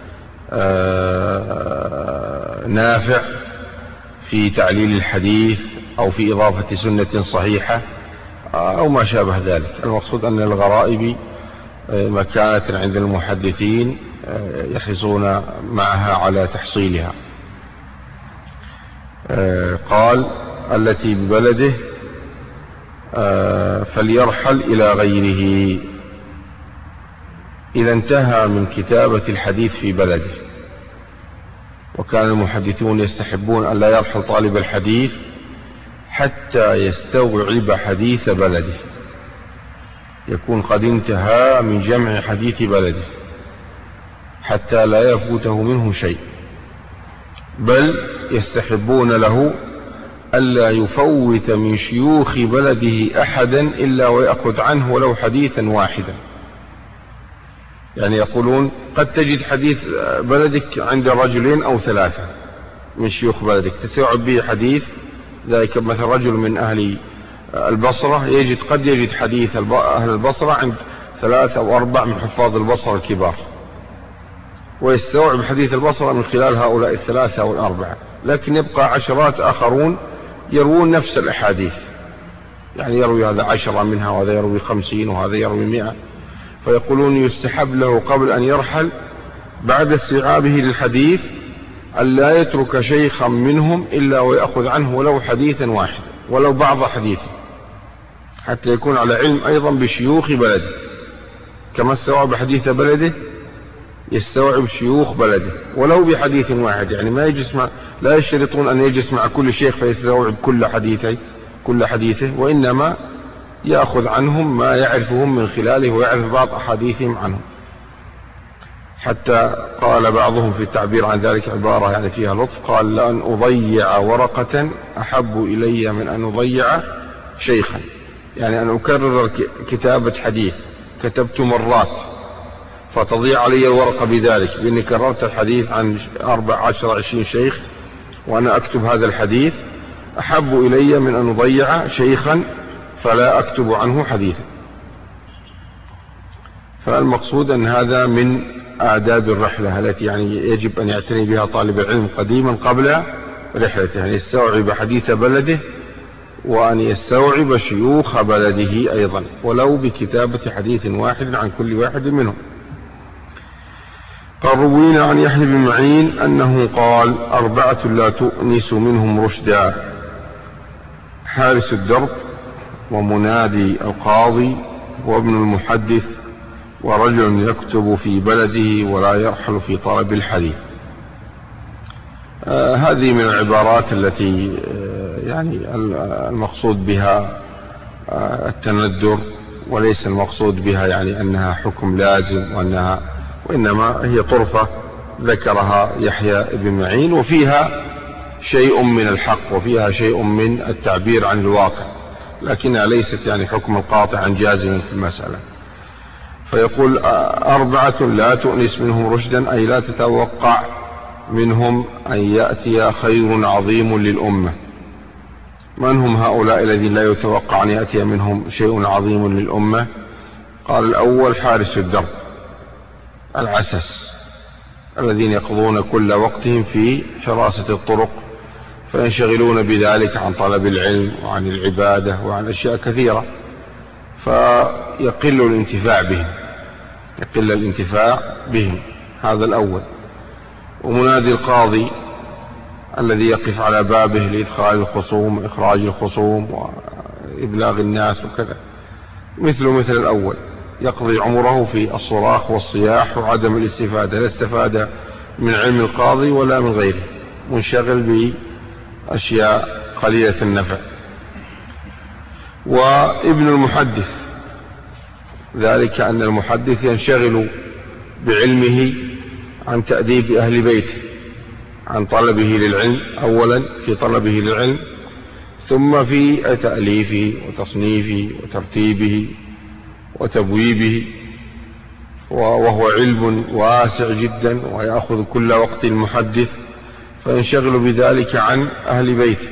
نافع في تعليل الحديث أو في إضافة سنة صحيحة أو ما شابه ذلك. المقصود أن الغرائب مكانة عند المحدثين يحرصون معها على تحصيلها. قال: التي ببلده فليرحل إلى غيره. إذا انتهى من كتابة الحديث في بلده، وكان المحدثون يستحبون أن لا يرحل طالب الحديث حتى يستوعب حديث بلده، يكون قد انتهى من جمع حديث بلده حتى لا يفوته منه شيء، بل يستحبون له ألا يفوت من شيوخ بلده أحدا إلا ويأخذ عنه ولو حديثا واحدا. يعني يقولون قد تجد حديث بلدك عند رجلين أو ثلاثة من شيوخ بلدك تستوعب به حديث، ذلك مثل رجل من أهل البصرة يجد قد يجد حديث أهل البصرة عند ثلاثة أو أربع من حفاظ البصرة الكبار، ويستوعب حديث البصرة من خلال هؤلاء الثلاثة أو الأربعة، لكن يبقى عشرات آخرون يروون نفس الأحاديث، يعني يروي هذا عشرة منها وهذا يروي خمسين وهذا يروي مئة. فيقولون يستحب له قبل أن يرحل بعد استيعابه للحديث ألا يترك شيخا منهم إلا ويأخذ عنه ولو حديثا واحدا ولو بعض حديثه، حتى يكون على علم أيضا بشيوخ بلده، كما استوعب حديث بلده يستوعب شيوخ بلده ولو بحديث واحد. يعني ما يجلس مع، لا يشترطون أن يجلس مع كل شيخ فيستوعب كل حديثه كل حديثه وإنما يأخذ عنهم ما يعرفهم من خلاله ويعرف بعض أحاديثهم عنهم. حتى قال بعضهم في التعبير عن ذلك عبارة يعني فيها لطف، قال: لأن أضيع ورقة أحب إلي من أن أضيع شيخا. يعني أن أكرر كتابة حديث كتبت مرات فتضيع علي الورقة بذلك، بأني كررت الحديث عن أربع عشر عشرين شيخ وأنا أكتب هذا الحديث، أحب إلي من أن أضيع شيخا فلا أكتب عنه حديثا. فالمقصود أن هذا من آداب الرحلة التي يعني يجب أن يعتني بها طالب العلم قديما قبل رحلته، أن يستوعب حديث بلده وأن يستوعب شيوخ بلده أيضا ولو بكتابة حديث واحد عن كل واحد منهم. قال: روينا عن يحيى بن معين أنه قال: أربعة لا تؤنس منهم رشدا: حارس الدرب، ومنادي القاضي، وابن المحدث، ورجل يكتب في بلده ولا يرحل في طلب الحديث. آه هذه من العبارات التي آه يعني المقصود بها آه التندر، وليس المقصود بها يعني أنها حكم لازم وأنها، وإنما هي طرفة ذكرها يحيى بن معين وفيها شيء من الحق وفيها شيء من التعبير عن الواقع. لكنها ليست يعني حكما قاطعا جازما في المسألة. فيقول أربعة لا تؤنس منهم رشدا، أي لا تتوقع منهم أن يأتي خير عظيم للأمة. من هم هؤلاء الذين لا يتوقع أن يأتي منهم شيء عظيم للأمة؟ قال الأول حارس الدرب العسس، الذين يقضون كل وقتهم في حراسة الطرق، فينشغلون بذلك عن طلب العلم وعن العبادة وعن أشياء كثيرة، فيقل الانتفاع بهم يقل الانتفاع بهم هذا الأول. ومنادي القاضي الذي يقف على بابه لإدخال الخصوم وإخراج الخصوم وإبلاغ الناس وكذا، مثل مثل الأول، يقضي عمره في الصراخ والصياح وعدم الاستفادة، لا استفادة من علم القاضي ولا من غيره، منشغل بأشياء قليلة النفع. وابن المحدث ذلك أن المحدث ينشغل بعلمه عن تأديب أهل بيته، عن طلبه للعلم أولا، في طلبه للعلم، ثم في تأليفه وتصنيفه وترتيبه وتبويبه، وهو علم واسع جدا ويأخذ كل وقت المحدث، فينشغل بذلك عن أهل بيته.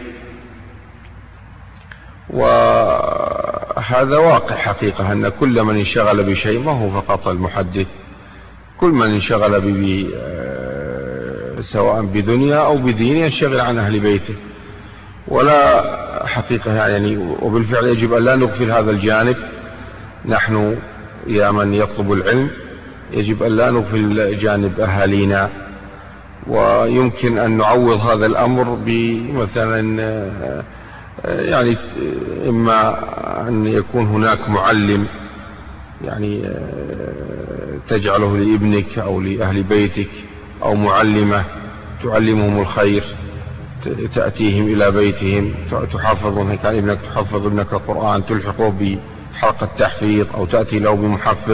وهذا واقع حقيقة، أن كل من انشغل بشيء، ما هو فقط المحدث، كل من انشغل ب سواء بدنيا أو بدين ينشغل عن أهل بيته، ولا حقيقة يعني. وبالفعل يجب أن لا نغفل هذا الجانب، نحن يا من يطلب العلم يجب أن لا نغفل جانب أهالينا، ويمكن أن نعوض هذا الأمر بمثلا يعني إما أن يكون هناك معلم يعني تجعله لابنك أو لأهل بيتك، أو معلمة تعلمهم الخير، تأتيهم إلى بيتهم، تحفظ مثلا كان ابنك تحفظ ابنك القرآن، تلحقه بحلقة تحفيظ، أو تأتي له بمحفظ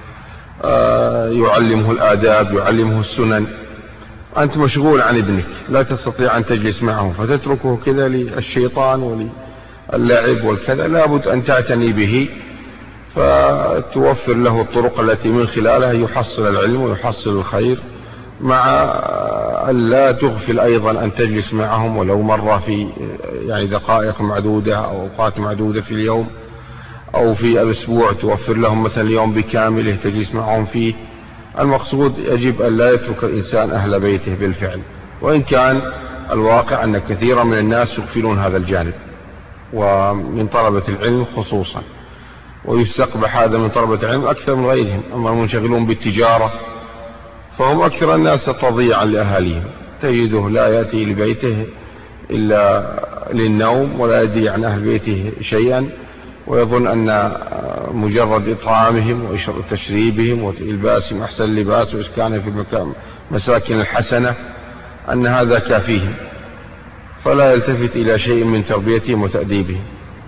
يعلمه الآداب، يعلمه السنن. أنت مشغول عن ابنك، لا تستطيع أن تجلس معه، فتتركه كذا للشيطان وللعب والكذا. لابد أن تعتني به، فتوفر له الطرق التي من خلالها يحصل العلم ويحصل الخير، مع أن لا تغفل أيضا أن تجلس معهم ولو مرة في يعني دقائق معدودة أو أوقات معدودة في اليوم أو في الأسبوع، توفر لهم مثلا اليوم بكامله تجلس معهم فيه. المقصود يجب أن لا يترك الإنسان أهل بيته بالفعل، وإن كان الواقع أن كثيرا من الناس يغفلون هذا الجانب، ومن طلبة العلم خصوصا، ويستقبح هذا من طلبة العلم أكثر من غيرهم. أما المنشغلون بالتجارة فهم أكثر الناس تضييعا لأهاليهم، تجده لا يأتي لبيته إلا للنوم ولا يدري عن أهل بيته شيئا، ويظن أن مجرد إطعامهم وتشريبهم وإلباسهم أحسن لباس وإسكانهم في مساكن الحسنة أن هذا كافيهم، فلا يلتفت إلى شيء من تربيتهم وتأديبهم.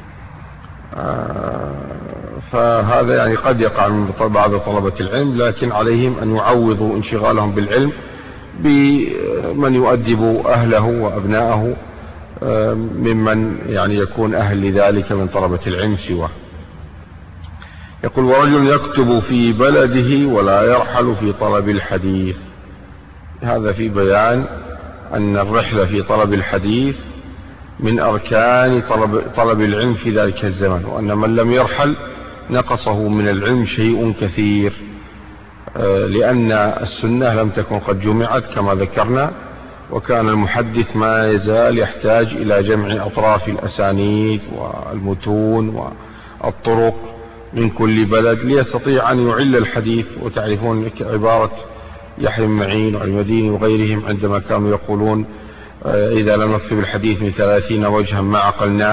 فهذا يعني قد يقع من بعض طلبة العلم، لكن عليهم أن يعوضوا انشغالهم بالعلم بمن يؤدب أهله وأبناءه ممن يعني يكون أهل لذلك من طلبة العلم سواه. يقول ورجل يكتب في بلده ولا يرحل في طلب الحديث. هذا في بيان أن الرحلة في طلب الحديث من أركان طلب, طلب العلم في ذلك الزمن، وأن من لم يرحل نقصه من العلم شيء كثير، لأن السنة لم تكن قد جمعت كما ذكرنا، وكان المحدث ما يزال يحتاج إلى جمع أطراف الأسانيد والمتون والطرق من كل بلد ليستطيع أن يعل الحديث. وتعرفون عبارة يحيى بن معين والمديني وغيرهم عندما كانوا يقولون إذا لم نكتب الحديث من ثلاثين وجها ما عقلناه،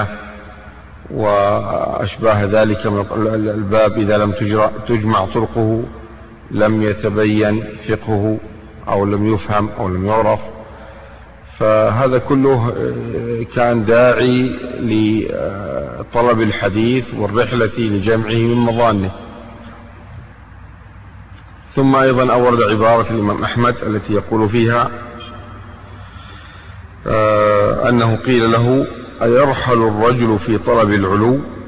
وأشباه ذلك من الباب إذا لم تجمع طرقه لم يتبين فقهه أو لم يفهم أو لم يعرف. فهذا كله كان داعي لطلب الحديث والرحلة لجمعه من مظانه. ثم أيضا أورد عبارة الإمام أحمد التي يقول فيها أنه قيل له أيرحل الرجل في طلب العلو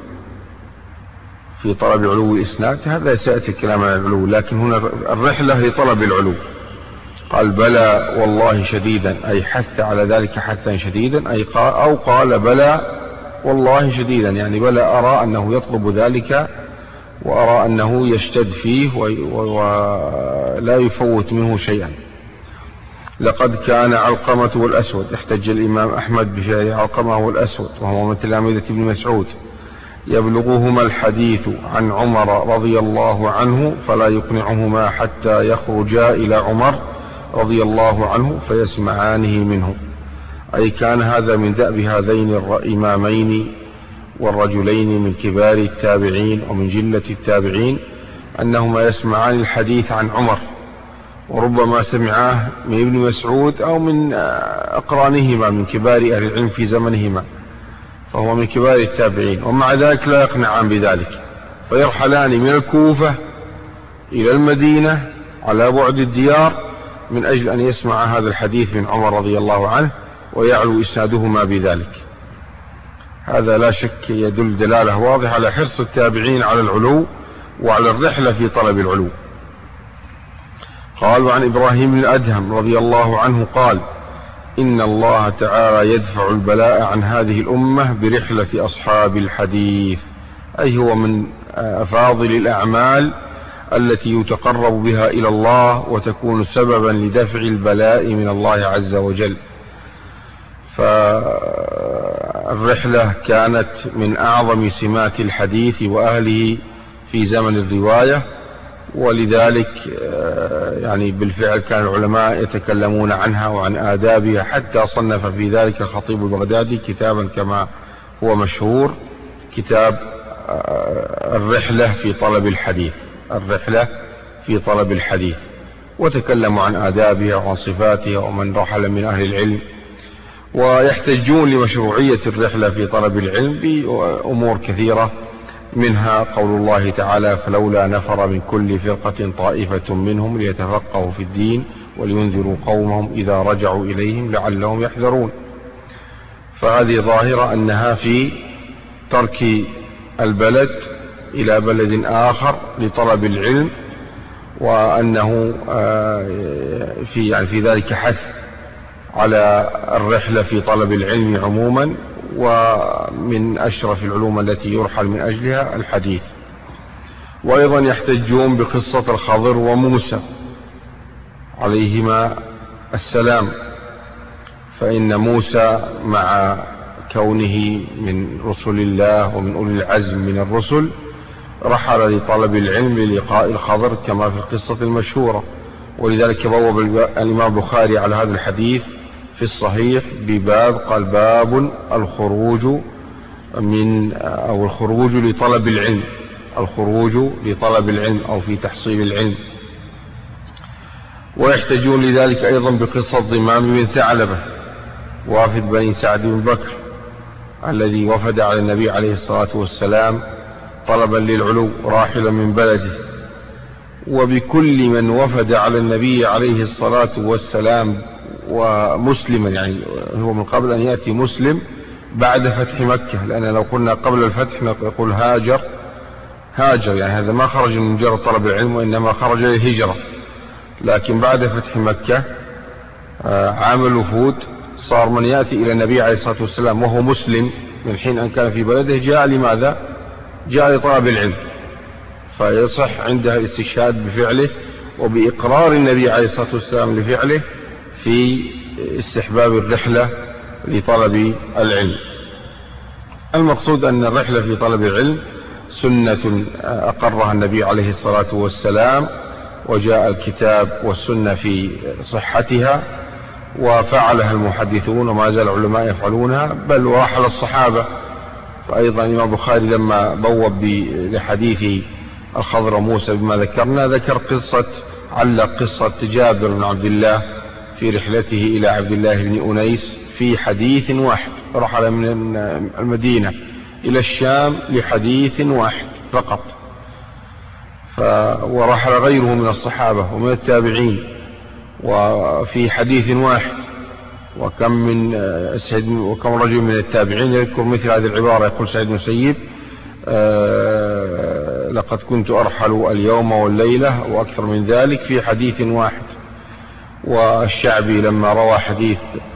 في طلب علو الإسناد، هذا سيأتي الكلام عن العلو، لكن هنا الرحلة لطلب العلو. قال بلى والله شديدا، أي حث على ذلك حثا شديدا، أي قال أو قال بلى والله شديدا، يعني بلى أرى أنه يطلب ذلك وأرى أنه يشتد فيه ولا يفوت منه شيئا. لقد كان علقمة والأسود، احتج الإمام أحمد بفعل علقمة والأسود وهو من تلامذة ابن مسعود، يبلغهما الحديث عن عمر رضي الله عنه فلا يقنعهما حتى يخرجا إلى عمر رضي الله عنه فيسمعانه منه، أي كان هذا من دأب هذين الإمامين والرجلين من كبار التابعين ومن جلة التابعين أنهما يسمعان الحديث عن عمر، وربما سمعاه من ابن مسعود أو من أقرانهما من كبار أهل العلم في زمنهما، فهو من كبار التابعين، ومع ذلك لا يقنعان بذلك، فيرحلان من الكوفة إلى المدينة على بعد الديار من أجل أن يسمع هذا الحديث من عمر رضي الله عنه ويعلو إسنادهما بذلك. هذا لا شك يدل دلالة واضحة على حرص التابعين على العلو وعلى الرحلة في طلب العلو. قال عن إبراهيم الأدهم رضي الله عنه قال إن الله تعالى يدفع البلاء عن هذه الأمة برحلة أصحاب الحديث، أي هو من أفاضل الأعمال التي يتقرب بها إلى الله وتكون سببا لدفع البلاء من الله عز وجل. فالرحلة كانت من أعظم سمات الحديث وأهله في زمن الرواية، ولذلك يعني بالفعل كان العلماء يتكلمون عنها وعن آدابها، حتى صنف في ذلك الخطيب البغدادي كتابا كما هو مشهور، كتاب الرحلة في طلب الحديث، الرحلة في طلب الحديث، وتكلموا عن آدابها وعن صفاتها ومن رحل من أهل العلم، ويحتجون لمشروعية الرحلة في طلب العلم بأمور كثيرة، منها قول الله تعالى فلولا نفر من كل فرقة طائفة منهم ليتفقهوا في الدين ولينذروا قومهم إذا رجعوا إليهم لعلهم يحذرون. فهذه ظاهرة أنها في ترك البلد إلى بلد آخر لطلب العلم، وأنه في يعني في ذلك حث على الرحلة في طلب العلم عموما، ومن أشرف العلوم التي يرحل من أجلها الحديث. وأيضا يحتجون بقصة الخضر وموسى عليهما السلام، فإن موسى مع كونه من رسل الله ومن أولي العزم من الرسل رحل لطلب العلم للقاء الخضر كما في القصة المشهورة، ولذلك بوب الإمام البخاري على هذا الحديث في الصحيح بباب قال باب الخروج من أو الخروج لطلب العلم، الخروج لطلب العلم أو في تحصيل العلم. ويحتجون لذلك أيضا بقصة ضمام بن ثعلبة وافد بني سعد بن بكر الذي وفد على النبي عليه الصلاة والسلام طلبا للعلو راحلا من بلده، وبكل من وفد على النبي عليه الصلاة والسلام ومسلما، يعني هو من قبل أن يأتي مسلم بعد فتح مكة، لأن لو قلنا قبل الفتح نقول هاجر هاجر يعني هذا ما خرج من مجرد طلب العلم وإنما خرج للهجرة، لكن بعد فتح مكة عام الوفود صار من يأتي إلى النبي عليه الصلاة والسلام وهو مسلم من حين أن كان في بلده جاء لماذا؟ جاء لطلب العلم، فيصح عندها الاستشهاد بفعله وبإقرار النبي عليه الصلاة والسلام لفعله في استحباب الرحلة لطلب العلم. المقصود أن الرحلة في طلب العلم سنة أقرها النبي عليه الصلاة والسلام، وجاء الكتاب والسنة في صحتها، وفعلها المحدثون وما زال العلماء يفعلونها، بل ورحل الصحابة. فأيضا الإمام البخاري لما بوب لحديث الخضر وموسى بما ذكرنا ذكر قصة علق قصة جابر بن عبد الله في رحلته إلى عبد الله بن أنيس في حديث واحد، رحل من المدينة إلى الشام لحديث واحد فقط، ورحل غيره من الصحابة ومن التابعين وفي حديث واحد، وكم من سعيد وكم رجل من التابعين يذكر مثل هذه العبارة، يقول سعيد بن المسيب لقد كنت أرحل اليوم والليلة وأكثر من ذلك في حديث واحد. والشعبي لما روى حديث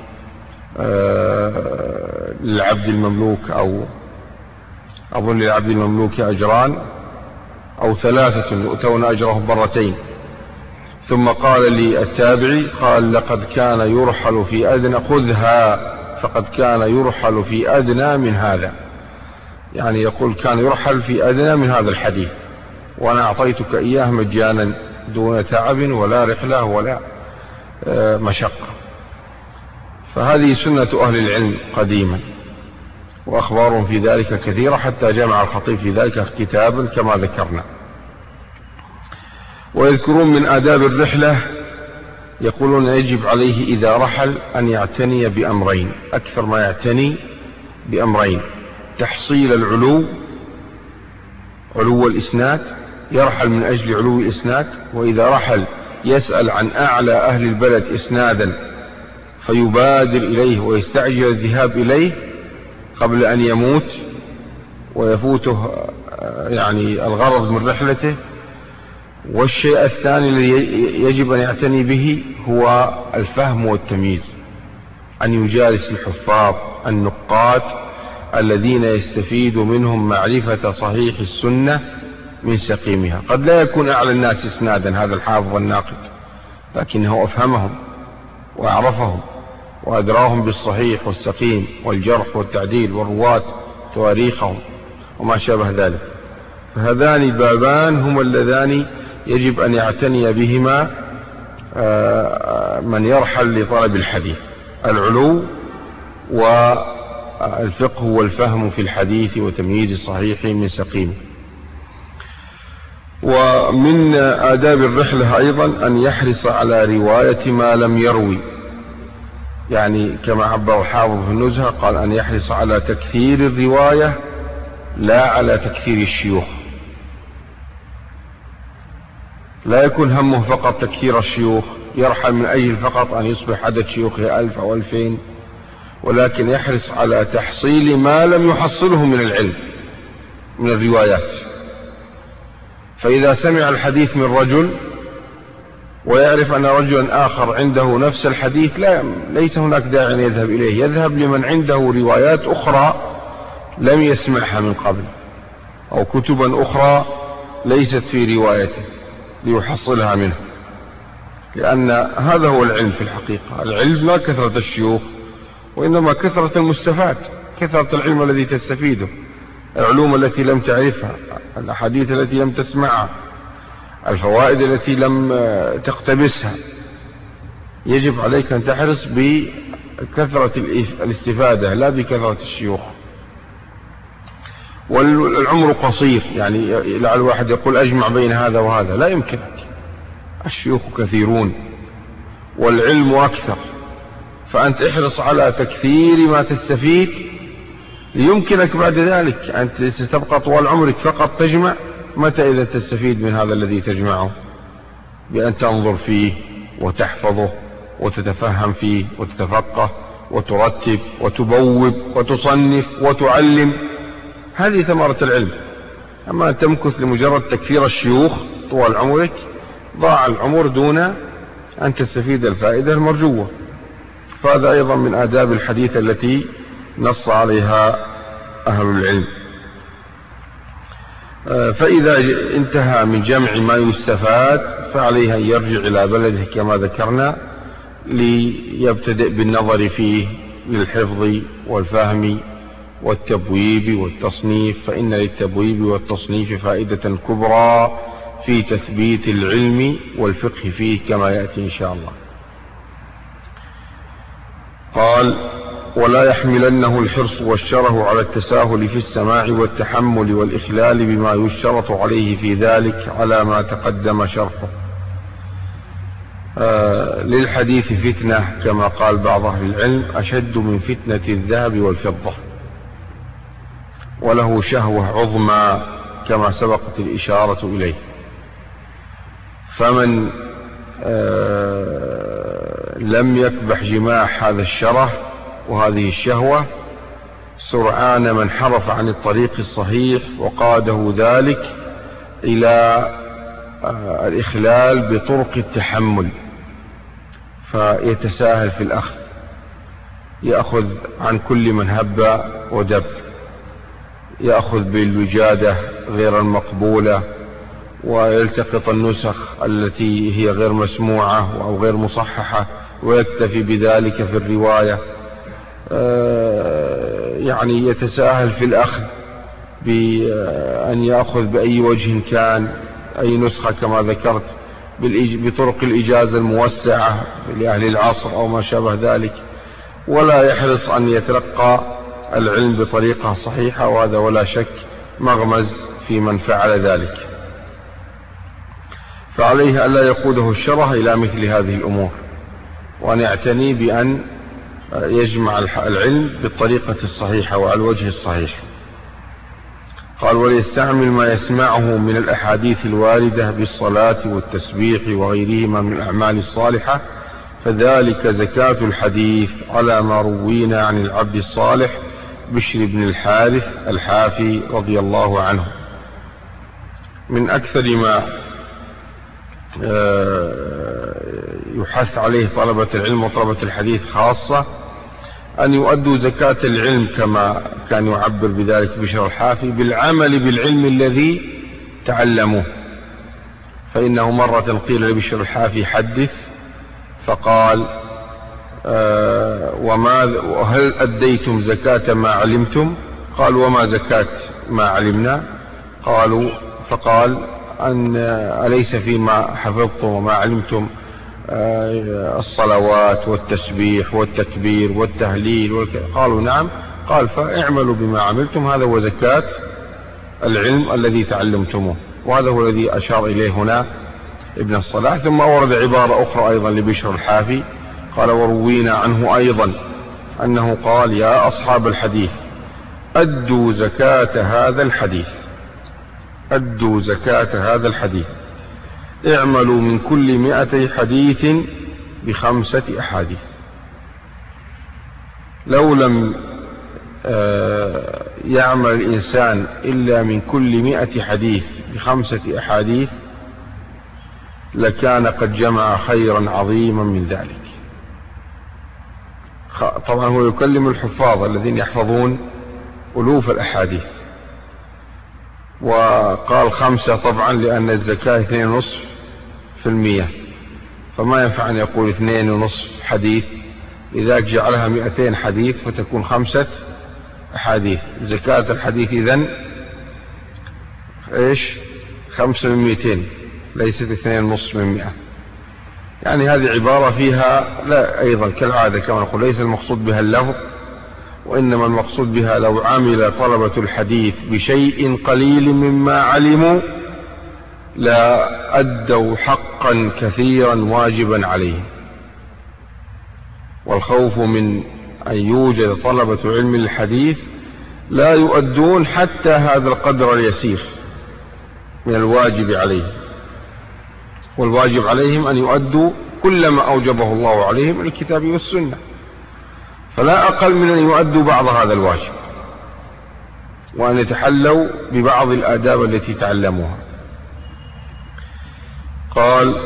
للعبد المملوك، أو أظن للعبد المملوك أجران أو ثلاثة يؤتون أجرهم مرتين، ثم قال لي التابعي قال لقد كان يرحل في أدنى، خذها فقد كان يرحل في أدنى من هذا، يعني يقول كان يرحل في أدنى من هذا الحديث، وأنا أعطيتك إياه مجانا دون تعب ولا رحلة ولا مشقة. فهذه سنة أهل العلم قديما، وأخبارهم في ذلك كثيرة، حتى جمع الخطيب في ذلك كتابا كما ذكرنا. ويذكرون من آداب الرحلة، يقولون يجب عليه إذا رحل أن يعتني بأمرين، أكثر ما يعتني بأمرين: تحصيل العلو، علو الإسناد، يرحل من أجل علو الإسناد، وإذا رحل يسأل عن أعلى أهل البلد إسنادا فيبادر إليه ويستعجل الذهاب إليه قبل أن يموت ويفوته يعني الغرض من رحلته. والشيء الثاني الذي يجب أن يعتني به هو الفهم والتمييز، أن يجالس الحفاظ النقاد الذين يستفيد منهم معرفة صحيح السنة من سقيمها. قد لا يكون أعلى الناس إسنادا هذا الحافظ الناقد، لكنه أفهمهم وأعرفهم وأدراهم بالصحيح والسقيم والجرح والتعديل والرواة تواريخهم وما شابه ذلك. فهذان بابان هما اللذان يجب أن يعتني بهما من يرحل لطلب الحديث: العلو والفقه والفهم في الحديث وتمييز الصحيح من سقيم. ومن آداب الرحلة أيضا أن يحرص على رواية ما لم يروي، يعني كما عبر الحافظ في النزهة قال أن يحرص على تكثير الرواية لا على تكثير الشيوخ. لا يكون همه فقط تكثير الشيوخ، يرحل من أجل فقط أن يصبح عدد شيوخه ألف أو ألفين، ولكن يحرص على تحصيل ما لم يحصله من العلم من الروايات. فإذا سمع الحديث من رجل ويعرف أن رجلا آخر عنده نفس الحديث، لا ليس هناك داعي أن يذهب إليه، يذهب لمن عنده روايات أخرى لم يسمعها من قبل، أو كتبا أخرى ليست في روايته ليحصلها منه. لأن هذا هو العلم في الحقيقة، العلم لا كثرة الشيوخ، وإنما كثرة المستفاد، كثرة العلم الذي تستفيده، العلوم التي لم تعرفها، الأحاديث التي لم تسمعها، الفوائد التي لم تقتبسها. يجب عليك أن تحرص بكثرة الاستفادة لا بكثرة الشيوخ. والعمر قصير، يعني لعل الواحد يقول أجمع بين هذا وهذا، لا يمكنك، الشيوخ كثيرون والعلم أكثر، فأنت احرص على تكثير ما تستفيد ليمكنك بعد ذلك أنت ستبقى طوال عمرك فقط تجمع. متى إذا تستفيد من هذا الذي تجمعه؟ بأن تنظر فيه وتحفظه وتتفهم فيه وتتفقه وترتب وتبوب وتصنف وتعلم، هذه ثمرة العلم. أما أن تمكث لمجرد تكثير الشيوخ طوال عمرك، ضاع العمر دون أن تستفيد الفائدة المرجوة. فهذا أيضا من آداب الحديث التي نص عليها أهل العلم. فإذا انتهى من جمع ما يستفاد فعليه أن يرجع إلى بلده كما ذكرنا، ليبتدئ بالنظر فيه للحفظ والفهم والتبويب والتصنيف، فإن للتبويب والتصنيف فائدة كبرى في تثبيت العلم والفقه فيه كما يأتي إن شاء الله. قال: ولا يحملنه الحرص والشره على التساهل في السماع والتحمل والإخلال بما يشترط عليه في ذلك على ما تقدم شرحه. آه للحديث فتنة كما قال بعض أهل العلم أشد من فتنة الذهب والفضة، وله شهوة عظمى كما سبقت الإشارة إليه. فمن آه لم يكبح جماح هذا الشره وهذه الشهوة سرعان من حرف عن الطريق الصحيح وقاده ذلك إلى الإخلال بطرق التحمل، فيتساهل في الأخذ، يأخذ عن كل من هب ودب، يأخذ بالوجادة غير المقبولة، ويلتقط النسخ التي هي غير مسموعة أو غير مصححة ويكتفي بذلك في الرواية. يعني يتساهل في الأخذ بأن يأخذ بأي وجه كان أي نسخة كما ذكرت بطرق الإجازة الموسعة لأهل العصر أو ما شابه ذلك، ولا يحرص أن يتلقى العلم بطريقة صحيحة، وهذا ولا شك مغمز في من فعل ذلك. فعليه ألا يقوده الشره إلى مثل هذه الأمور، وأن يعتني بأن يجمع العلم بالطريقة الصحيحة وعلى الوجه الصحيح. قال: وليستعمل ما يسمعه من الأحاديث الواردة بالصلاة والتسبيح وغيرهما من الأعمال الصالحة، فذلك زكاة الحديث على ما روينا عن العبد الصالح بشر بن الحارث الحافي رضي الله عنه. من أكثر ما يحث عليه طلبة العلم وطلبة الحديث خاصة أن يؤدوا زكاة العلم كما كان يعبر بذلك بشر الحافي، بالعمل بالعلم الذي تعلموه. فإنه مرة قيل لبشر الحافي: حدث، فقال: آه وما وهل أديتم زكاة ما علمتم؟ قال: وما زكاة ما علمنا؟ قالوا فقال: أن أليس فيما حفظتم وما علمتم آه الصلوات والتسبيح والتكبير والتهليل والك... قالوا: نعم. قال: فاعملوا بما عملتم، هذا هو زكاة العلم الذي تعلمتموه. وهذا هو الذي أشار إليه هنا ابن الصلاح. ثم أورد عبارة أخرى أيضا لبشر الحافي، قال: وروينا عنه أيضا أنه قال: يا أصحاب الحديث أدوا زكاة هذا الحديث، أدوا زكاة هذا الحديث، اعملوا من كل مئتي حديث بخمسة أحاديث. لو لم يعمل الإنسان إلا من كل مئة حديث بخمسة أحاديث لكان قد جمع خيرا عظيما من ذلك. طبعا هو يكلم الحفاظ الذين يحفظون ألوف الأحاديث، وقال خمسة طبعا لأن الزكاة اثنين ونصف في المية، فما ينفع أن يقول اثنين ونصف حديث، إذا جعلها مئتين حديث فتكون خمسة أحاديث. زكاة الحديث إذن إيش؟ خمسة من مئتين، ليست اثنين ونصف من مئة. يعني هذه عبارة فيها لا أيضا كالعادة كما نقول ليس المقصود بها اللفظ، وإنما المقصود بها لو عمل طلبة الحديث بشيء قليل مما علموا لا أدوا حقا كثيرا واجبا عليهم. والخوف من أن يوجد طلبة علم الحديث لا يؤدون حتى هذا القدر اليسير من الواجب عليهم، والواجب عليهم أن يؤدوا كل ما أوجبه الله عليهم من الكتاب والسنة، فلا أقل من أن يؤدوا بعض هذا الواجب، وأن يتحلوا ببعض الآداب التي تعلموها. قال: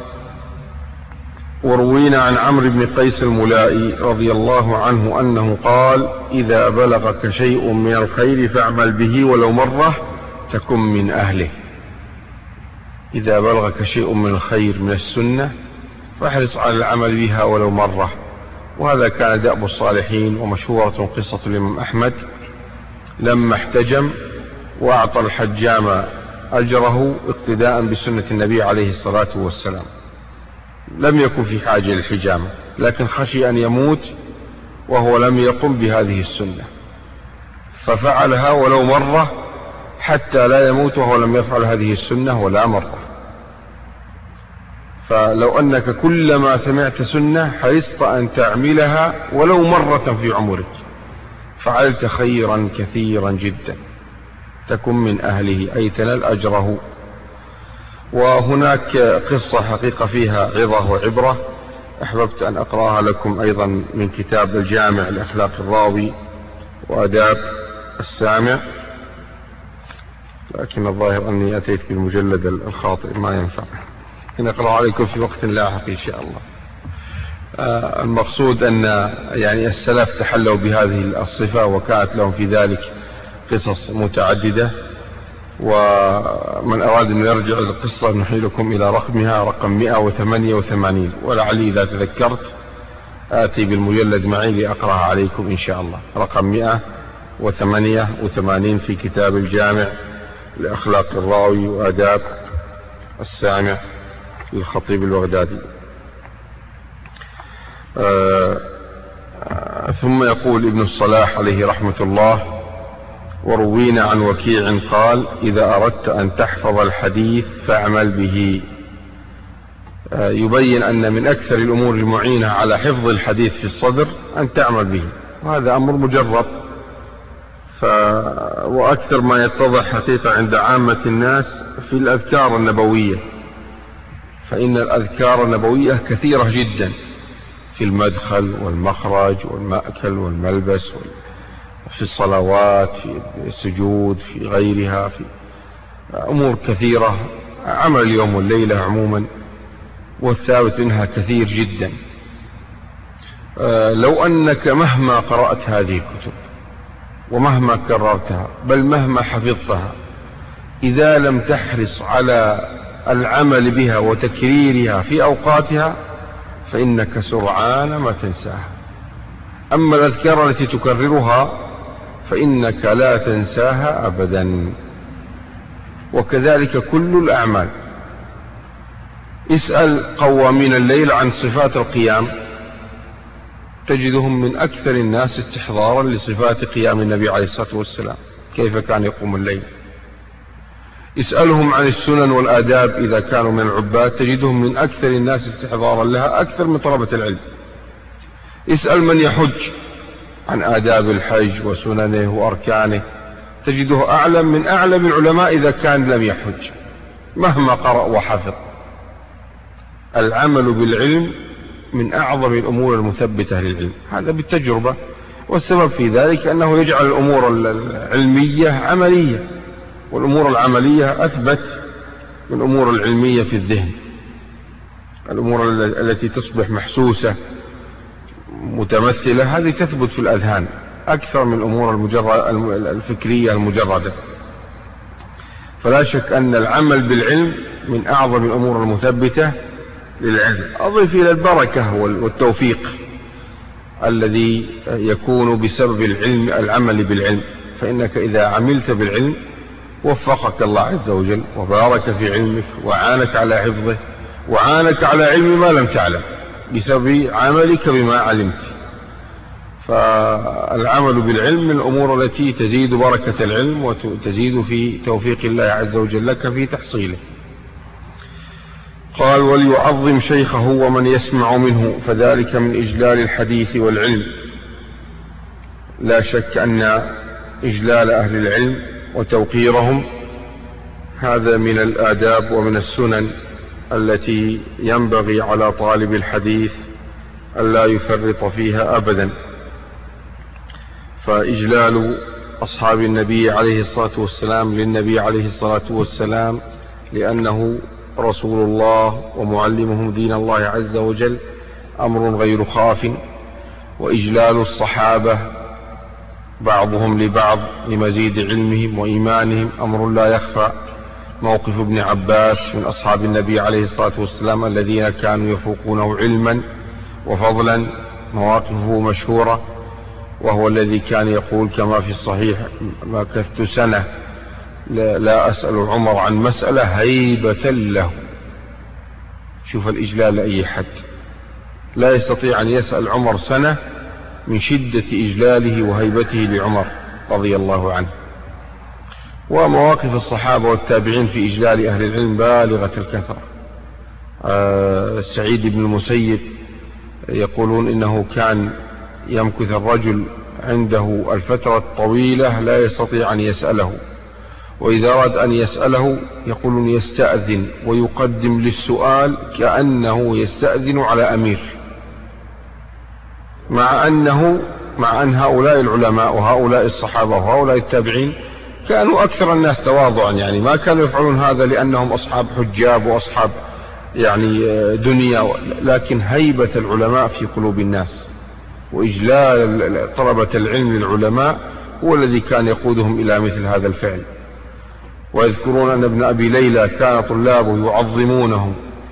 وروينا عن عمرو بن قيس الملائي رضي الله عنه أنه قال: إذا بلغك شيء من الخير فاعمل به ولو مرة تكن من أهله. إذا بلغك شيء من الخير من السنة فاحرص على العمل بها ولو مرة. وهذا كان دأب الصالحين، ومشهورة قصة الإمام أحمد لما احتجم وأعطى الحجام أجره اقتداء بسنة النبي عليه الصلاة والسلام. لم يكن في حاجة للحجامة، لكن خشي أن يموت وهو لم يقم بهذه السنة، ففعلها ولو مرة حتى لا يموت وهو لم يفعل هذه السنة ولا مرة. فلو أنك كلما سمعت سنة حرصت أن تعملها ولو مرة في عمرك فعلت خيرا كثيرا جدا، تكن من أهله أي تنال أجره. وهناك قصة حقيقة فيها عظة وعبرة أحببت أن أقرأها لكم أيضا من كتاب الجامع لأخلاق الراوي وآداب السامع. لكن الظاهر أني أتيت بالمجلد الخاطئ، ما ينفع، نقرأ عليكم في وقت لاحق إن شاء الله. آه المقصود أن يعني السلف تحلوا بهذه الصفة، وكانت لهم في ذلك قصص متعددة، ومن أراد أن يرجع القصة نحيلكم إلى رقمها، رقم مئة وثمانية وثمانين، ولعلي إذا تذكرت آتي بالمجلد معي لأقرأها عليكم إن شاء الله. رقم مئة وثمانية وثمانين في كتاب الجامع لأخلاق الراوي وآداب السامع للخطيب البغدادي. آه آه ثم يقول ابن الصلاح عليه رحمة الله: وروينا عن وكيع قال: إذا أردت أن تحفظ الحديث فاعمل به. آه يبين أن من أكثر الأمور المعينة على حفظ الحديث في الصدر أن تعمل به، وهذا أمر مجرب. ف... وأكثر ما يتضح حقيقة عند عامة الناس في الأذكار النبوية، فإن الأذكار النبوية كثيرة جدا في المدخل والمخرج والمأكل والملبس، في الصلوات، في السجود، في غيرها، في أمور كثيرة، عمل اليوم والليلة عموما، والثابت منها كثير جدا. لو أنك مهما قرأت هذه الكتب ومهما كررتها، بل مهما حفظتها، إذا لم تحرص على العمل بها وتكريرها في أوقاتها فإنك سرعان ما تنساها. أما الأذكار التي تكررها فإنك لا تنساها أبدا، وكذلك كل الأعمال. اسأل قوامين الليل عن صفات القيام، تجدهم من أكثر الناس استحضارا لصفات قيام النبي عليه الصلاة والسلام، كيف كان يقوم الليل. اسألهم عن السنن والآداب إذا كانوا من العباد، تجدهم من أكثر الناس استحضارا لها، أكثر من طلبة العلم. اسأل من يحج عن آداب الحج وسننه وأركانه، تجده أعلم من أعلم العلماء إذا كان لم يحج، مهما قرأ وحفظ. العمل بالعلم من أعظم الأمور المثبتة للعلم، هذا بالتجربة، والسبب في ذلك أنه يجعل الأمور العلمية عملية، والأمور العملية أثبت من الأمور العلمية في الذهن. الأمور التي تصبح محسوسة متمثلة هذه تثبت في الأذهان أكثر من الأمور المجرد الفكرية المجردة. فلا شك أن العمل بالعلم من أعظم الأمور المثبتة للعلم. أضيف إلى البركة والتوفيق الذي يكون بسبب العلم، العمل بالعلم، فإنك إذا عملت بالعلم وفقك الله عز وجل وبارك في علمك وعانك على حفظه وعانك على علم ما لم تعلم بسبب عملك بما علمت. فالعمل بالعلم من الأمور التي تزيد بركة العلم وتزيد في توفيق الله عز وجل لك في تحصيله. قال: وليعظم شيخه ومن يسمع منه، فذلك من إجلال الحديث والعلم. لا شك أن إجلال أهل العلم وتوقيرهم هذا من الآداب ومن السنن التي ينبغي على طالب الحديث ألا يفرط فيها أبدا. فإجلال أصحاب النبي عليه الصلاة والسلام للنبي عليه الصلاة والسلام لأنه رسول الله ومعلمهم دين الله عز وجل أمر غير خاف. وإجلال الصحابة بعضهم لبعض لمزيد علمهم وإيمانهم أمر لا يخفى. موقف ابن عباس من أصحاب النبي عليه الصلاة والسلام الذين كانوا يفوقونه علما وفضلا مواقفه مشهورة، وهو الذي كان يقول كما في الصحيح: مكثت سنة لا أسأل عمر عن مسألة هيبة له. شوف الإجلال لأي حد، لا يستطيع أن يسأل عمر سنة من شدة إجلاله وهيبته لعمر رضي الله عنه. ومواقف الصحابة والتابعين في إجلال أهل العلم بالغة الكثرة. آه سعيد بن المسيب يقولون إنه كان يمكث الرجل عنده الفترة الطويلة لا يستطيع أن يسأله، وإذا أراد أن يسأله يقولون يستأذن ويقدم للسؤال كأنه يستأذن على أمير، مع أنه مع أن هؤلاء العلماء وهؤلاء الصحابة وهؤلاء التابعين كانوا أكثر الناس تواضعا، يعني ما كانوا يفعلون هذا لأنهم أصحاب حجاب وأصحاب يعني دنيا، لكن هيبة العلماء في قلوب الناس وإجلال طلبة العلم للعلماء هو الذي كان يقودهم إلى مثل هذا الفعل. ويذكرون أن ابن أبي ليلى كان طلابه يعظمونه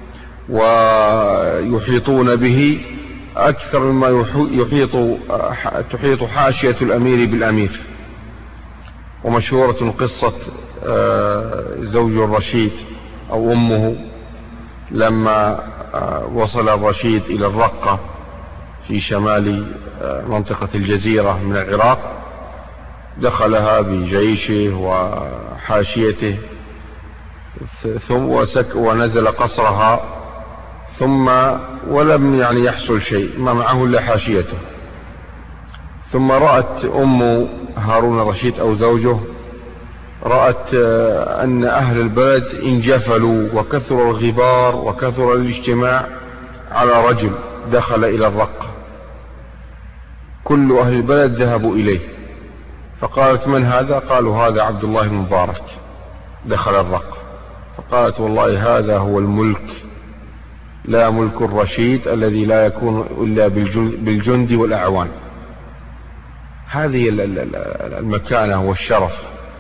ويحيطون به أكثر مما يحيط تحيط حاشية الأمير بالأمير. ومشهورة قصة زوج الرشيد أو أمه لما وصل الرشيد إلى الرقة في شمال منطقة الجزيرة من العراق، دخلها بجيشه وحاشيته ثم وسك ونزل قصرها، ثم ولم يعني يحصل شيء، ما معه إلا حاشيته. ثم رأت أم هارون الرشيد أو زوجه، رأت أن أهل البلد انجفلوا وكثر الغبار وكثر الاجتماع على رجل دخل إلى الرقة، كل أهل البلد ذهبوا إليه. فقالت: من هذا؟ قالوا: هذا عبد الله المبارك دخل الرقة. فقالت: والله هذا هو الملك، لا ملك الرشيد الذي لا يكون إلا بالجند والأعوان. هذه المكانة والشرف.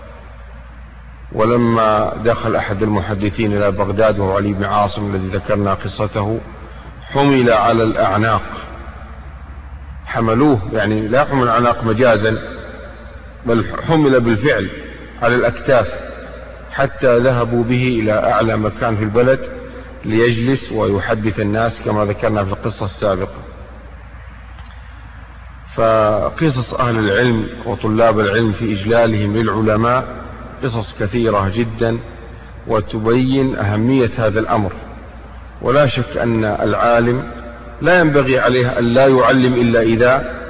ولما دخل أحد المحدثين إلى بغداد وهو علي بن عاصم الذي ذكرنا قصته، حمل على الأعناق، حملوه يعني لا حمل الأعناق مجازا، بل حمل بالفعل على الأكتاف، حتى ذهبوا به إلى أعلى مكان في البلد ليجلس ويحدث الناس كما ذكرنا في القصة السابقة. فقصص أهل العلم وطلاب العلم في إجلالهم للعلماء قصص كثيرة جدا، وتبين أهمية هذا الأمر. ولا شك أن العالم لا ينبغي عليه أن لا يعلم إلا إذا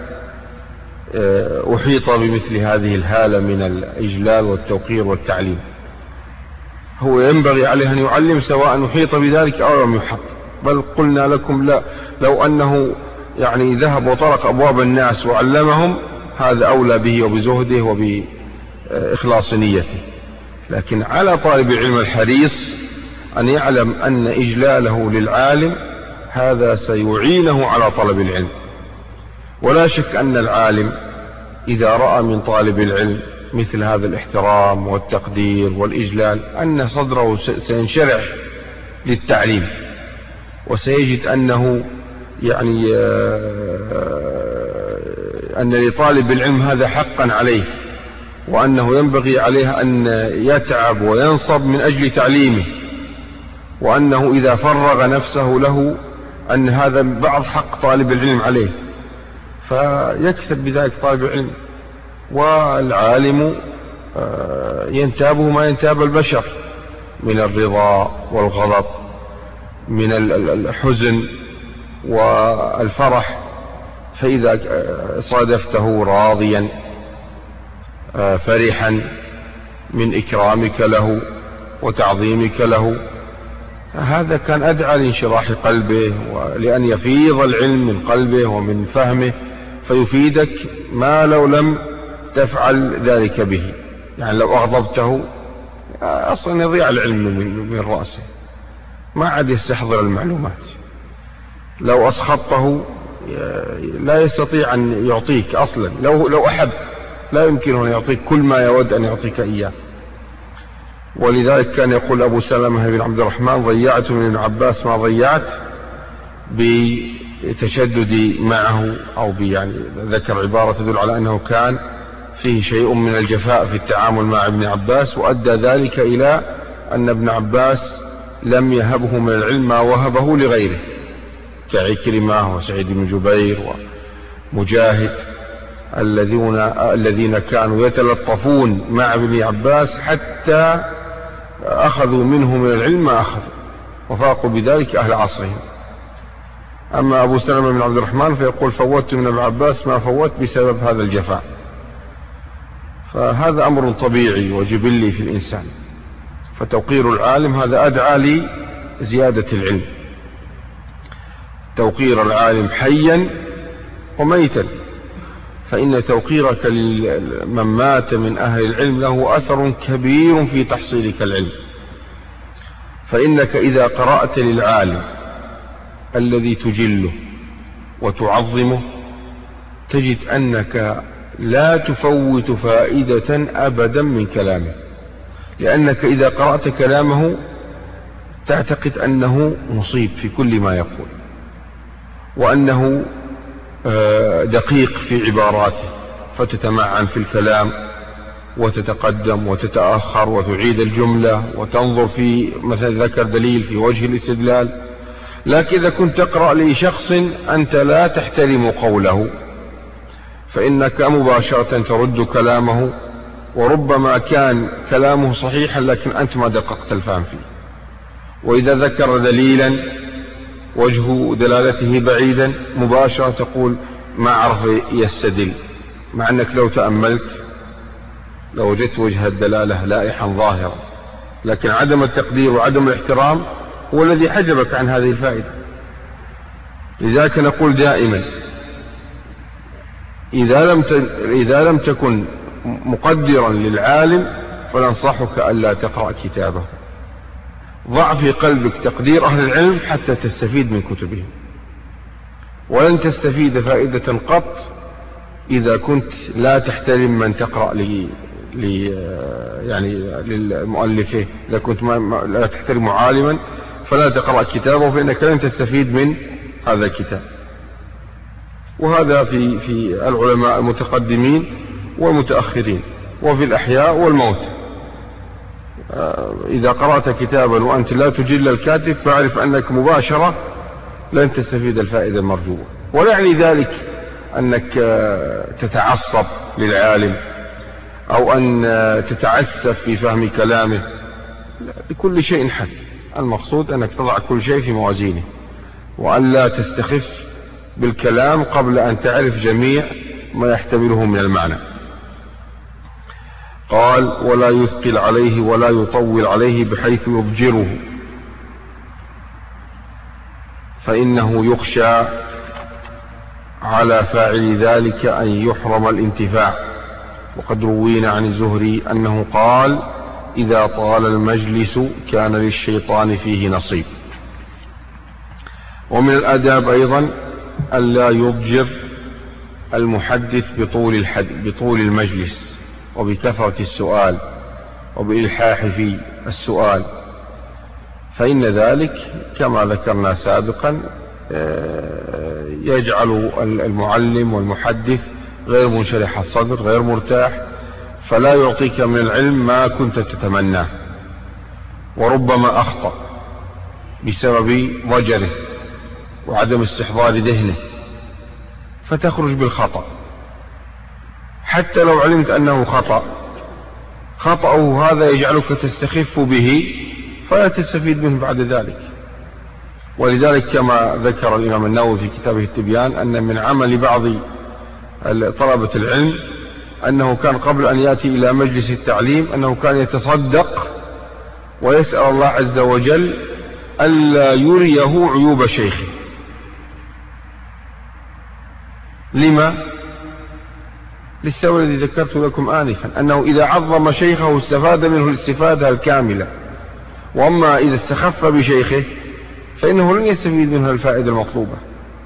أحيط بمثل هذه الهالة من الإجلال والتوقير والتعليم. هو ينبغي عليه أن يعلم سواء أحيط بذلك أو لم يحط. بل قلنا لكم لا لو أنه يعني ذهب وطرق أبواب الناس وعلمهم، هذا أولى به وبزهده وبإخلاص نيته. لكن على طالب العلم الحريص أن يعلم أن إجلاله للعالم هذا سيعينه على طلب العلم. ولا شك أن العالم إذا رأى من طالب العلم مثل هذا الاحترام والتقدير والإجلال أن صدره سينشرح للتعليم، وسيجد أنه يعني أن لطالب العلم هذا حقا عليه، وأنه ينبغي عليه أن يتعب وينصب من أجل تعليمه، وأنه إذا فرغ نفسه له أن هذا بعض حق طالب العلم عليه، فيكسب بذلك طالب العلم. والعالم ينتابه ما ينتاب البشر من الرضا والغضب، من الحزن والفرح. فإذا صادفته راضيا فرحا من إكرامك له وتعظيمك له، هذا كان أدعى لانشراح قلبه ولأن يفيض العلم من قلبه ومن فهمه، فيفيدك ما لو لم تفعل ذلك به. يعني لو أغضبته أصلا يضيع العلم من رأسه، ما عاد يستحضر المعلومات. لو أسخطته لا يستطيع أن يعطيك أصلا، لو, لو أحب لا يمكنه أن يعطيك كل ما يود أن يعطيك إياه. ولذلك كان يقول أبو سلمة بن عبد الرحمن: ضيعت من ابن عباس ما ضيعت، بتشدد معه، أو يعني ذكر عبارة تدل على أنه كان فيه شيء من الجفاء في التعامل مع ابن عباس، وأدى ذلك إلى أن ابن عباس لم يهبه من العلم ما وهبه لغيره، كعكرمة وسعيد بن جبير ومجاهد، الذين الذين كانوا يتلطفون مع ابن عباس حتى أخذوا منه من العلم ما أخذوا، وفاقوا بذلك أهل عصرهم. أما أبو سلمة بن عبد الرحمن فيقول: فوتت من ابن عباس ما فوت بسبب هذا الجفاء. فهذا أمر طبيعي وجبلي في الإنسان، فتوقير العالم هذا أدعى لزيادة العلم. توقير العالم حيا وميتا، فإن توقيرك لمن مات من أهل العلم له أثر كبير في تحصيلك العلم. فإنك إذا قرأت للعالم الذي تجله وتعظمه تجد أنك لا تفوت فائدة أبدا من كلامه، لأنك إذا قرأت كلامه تعتقد أنه مصيب في كل ما يقول، وأنه دقيق في عباراته، فتتمعن في الكلام وتتقدم وتتأخر وتعيد الجملة وتنظر في مثلا ذكر دليل في وجه الاستدلال. لكن إذا كنت تقرأ لشخص أنت لا تحترم قوله فإنك مباشرة ترد كلامه، وربما كان كلامه صحيحا لكن أنت ما دققت الفهم فيه. وإذا ذكر دليلا وجه دلالته بعيدا مباشرة تقول ما عرف يستدل، مع أنك لو تأملت لو وجدت وجه الدلالة لائحا ظاهرا، لكن عدم التقدير وعدم الاحترام هو الذي حجبك عن هذه الفائدة. لذلك نقول دائما إذا لم إذا لم تكن مقدرا للعالم فننصحك ألا تقرأ كتابه. ضع في قلبك تقدير أهل العلم حتى تستفيد من كتبهم، ولن تستفيد فائدة قط إذا كنت لا تحترم من تقرأ لي لي يعني للمؤلفه. إذا كنت ما لا تحترم عالما فلا تقرأ كتابه، فإنك لن تستفيد من هذا الكتاب. وهذا في في العلماء المتقدمين والمتأخرين وفي الأحياء والموت. إذا قرأت كتابا وأنت لا تجل الكاتب فاعرف أنك مباشرة لن تستفيد الفائدة المرجوة. ولا يعني ذلك أنك تتعصب للعالم أو أن تتعسف في فهم كلامه، لكل شيء حد. المقصود أنك تضع كل شيء في موازينه، وأن لا تستخف بالكلام قبل أن تعرف جميع ما يحتمله من المعنى. قال ولا يثقل عليه ولا يطول عليه بحيث يضجره، فإنه يخشى على فاعل ذلك أن يحرم الانتفاع. وقد روينا عن الزهري أنه قال إذا طال المجلس كان للشيطان فيه نصيب. ومن الآداب أيضا ألا يضجر المحدث بطول, الحد بطول المجلس وبكثرة السؤال وبإلحاح في السؤال، فإن ذلك كما ذكرنا سابقا يجعل المعلم والمحدث غير منشرح الصدر غير مرتاح، فلا يعطيك من العلم ما كنت تتمناه، وربما أخطأ بسبب ضجره وعدم استحضار ذهنه فتخرج بالخطأ، حتى لو علمت أنه خطأ. خطأه هذا يجعلك تستخف به فلا تستفيد منه بعد ذلك. ولذلك كما ذكر الإمام النووي في كتابه التبيان أن من عمل بعض طلبة العلم أنه كان قبل أن يأتي إلى مجلس التعليم أنه كان يتصدق ويسأل الله عز وجل ألا يريه عيوب شيخه. لما؟ للسبب الذي ذكرت لكم آنفا، أنه إذا عظم شيخه استفاد منه الاستفادة الكاملة، وأما إذا استخف بشيخه فإنه لن يستفيد منه الفائدة المطلوبة.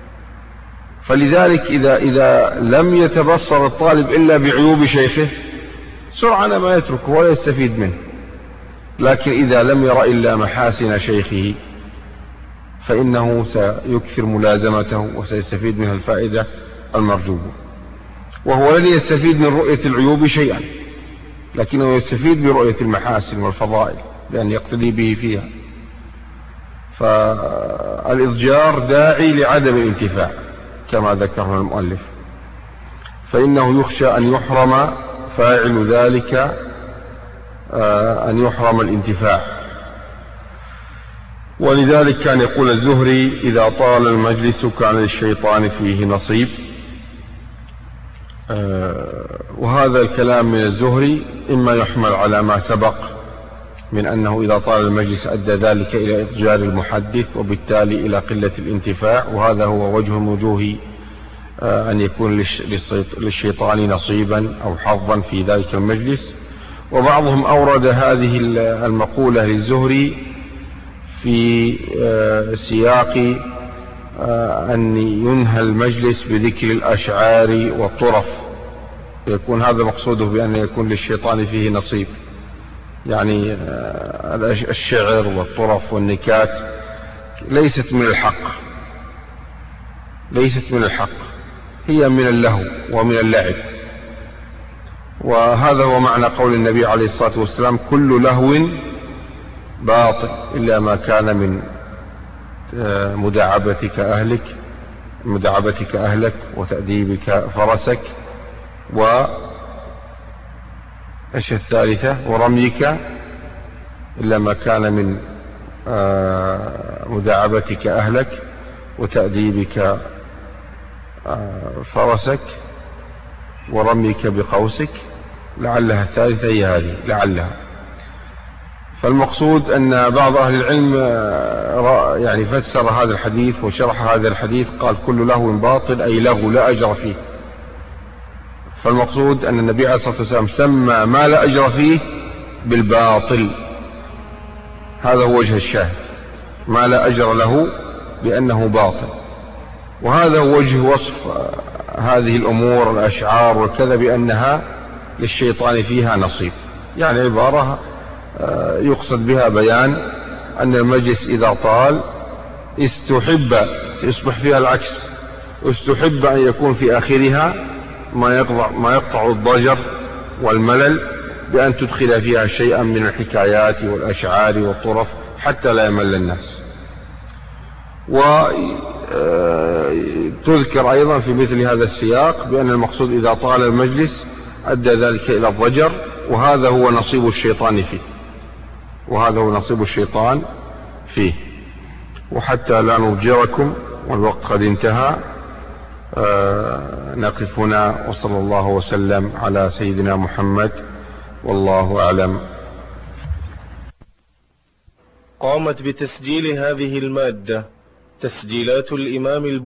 فلذلك إذا, إذا لم يتبصر الطالب إلا بعيوب شيخه سرعان ما يتركه ولا يستفيد منه، لكن إذا لم يرى إلا محاسن شيخه فإنه سيكثر ملازمته وسيستفيد منه الفائدة المرجوة. وهو لن يستفيد من رؤية العيوب شيئا، لكنه يستفيد برؤية المحاسن والفضائل لأن يقتدي به فيها. فالإضجار داعي لعدم الانتفاع كما ذكره المؤلف، فإنه يخشى أن يحرم فاعل ذلك أن يحرم الانتفاع. ولذلك كان يقول الزهري إذا طال المجلس كان للشيطان فيه نصيب. وهذا الكلام من الزهري إما يحمل على ما سبق من أنه إذا طال المجلس أدى ذلك إلى إضجار المحدث وبالتالي إلى قلة الانتفاع، وهذا هو وجه من وجوه أن يكون للشيطان نصيبا أو حظا في ذلك المجلس. وبعضهم أورد هذه المقولة للزهري في سياق أن ينهى المجلس بذكر الأشعار والطرف، يكون هذا مقصوده بأن يكون للشيطان فيه نصيب، يعني الشعر والطرف والنكات ليست من الحق، ليست من الحق، هي من اللهو ومن اللعب. وهذا هو معنى قول النبي عليه الصلاة والسلام: كل لهو باطل إلا ما كان من مداعبتك أهلك مداعبتك أهلك وتأديبك فرسك، وإيش الثالثة؟ ورميك، إلا ما كان من مداعبتك أهلك وتأديبك فرسك ورميك بقوسك. لعلها الثالثة هي هذه، لعلها. فالمقصود أن بعض أهل العلم يعني فسر هذا الحديث وشرح هذا الحديث، قال: كل لهو باطل، أي لغو لا أجر فيه. فالمقصود أن النبي عليه الصلاة والسلام سمى ما لا أجر فيه بالباطل، هذا هو وجه الشاهد، ما لا أجر له بأنه باطل. وهذا هو وجه وصف هذه الأمور الأشعار وكذا بأنها للشيطان فيها نصيب، يعني عبارة يقصد بها بيان أن المجلس إذا طال استحب، يصبح فيها العكس، استحب أن يكون في آخرها ما يقطع, ما يقطع الضجر والملل، بأن تدخل فيها شيئا من الحكايات والأشعار والطرف حتى لا يمل الناس. وتذكر أيضا في مثل هذا السياق بأن المقصود إذا طال المجلس أدى ذلك إلى الضجر، وهذا هو نصيب الشيطان فيه، وهذا هو نصيب الشيطان فيه. وحتى لا نضجركم والوقت قد انتهى، آه نقف هنا، وصلى الله وسلم على سيدنا محمد، والله أعلم. قامت بتسجيل هذه المادة تسجيلات الإمام البخاري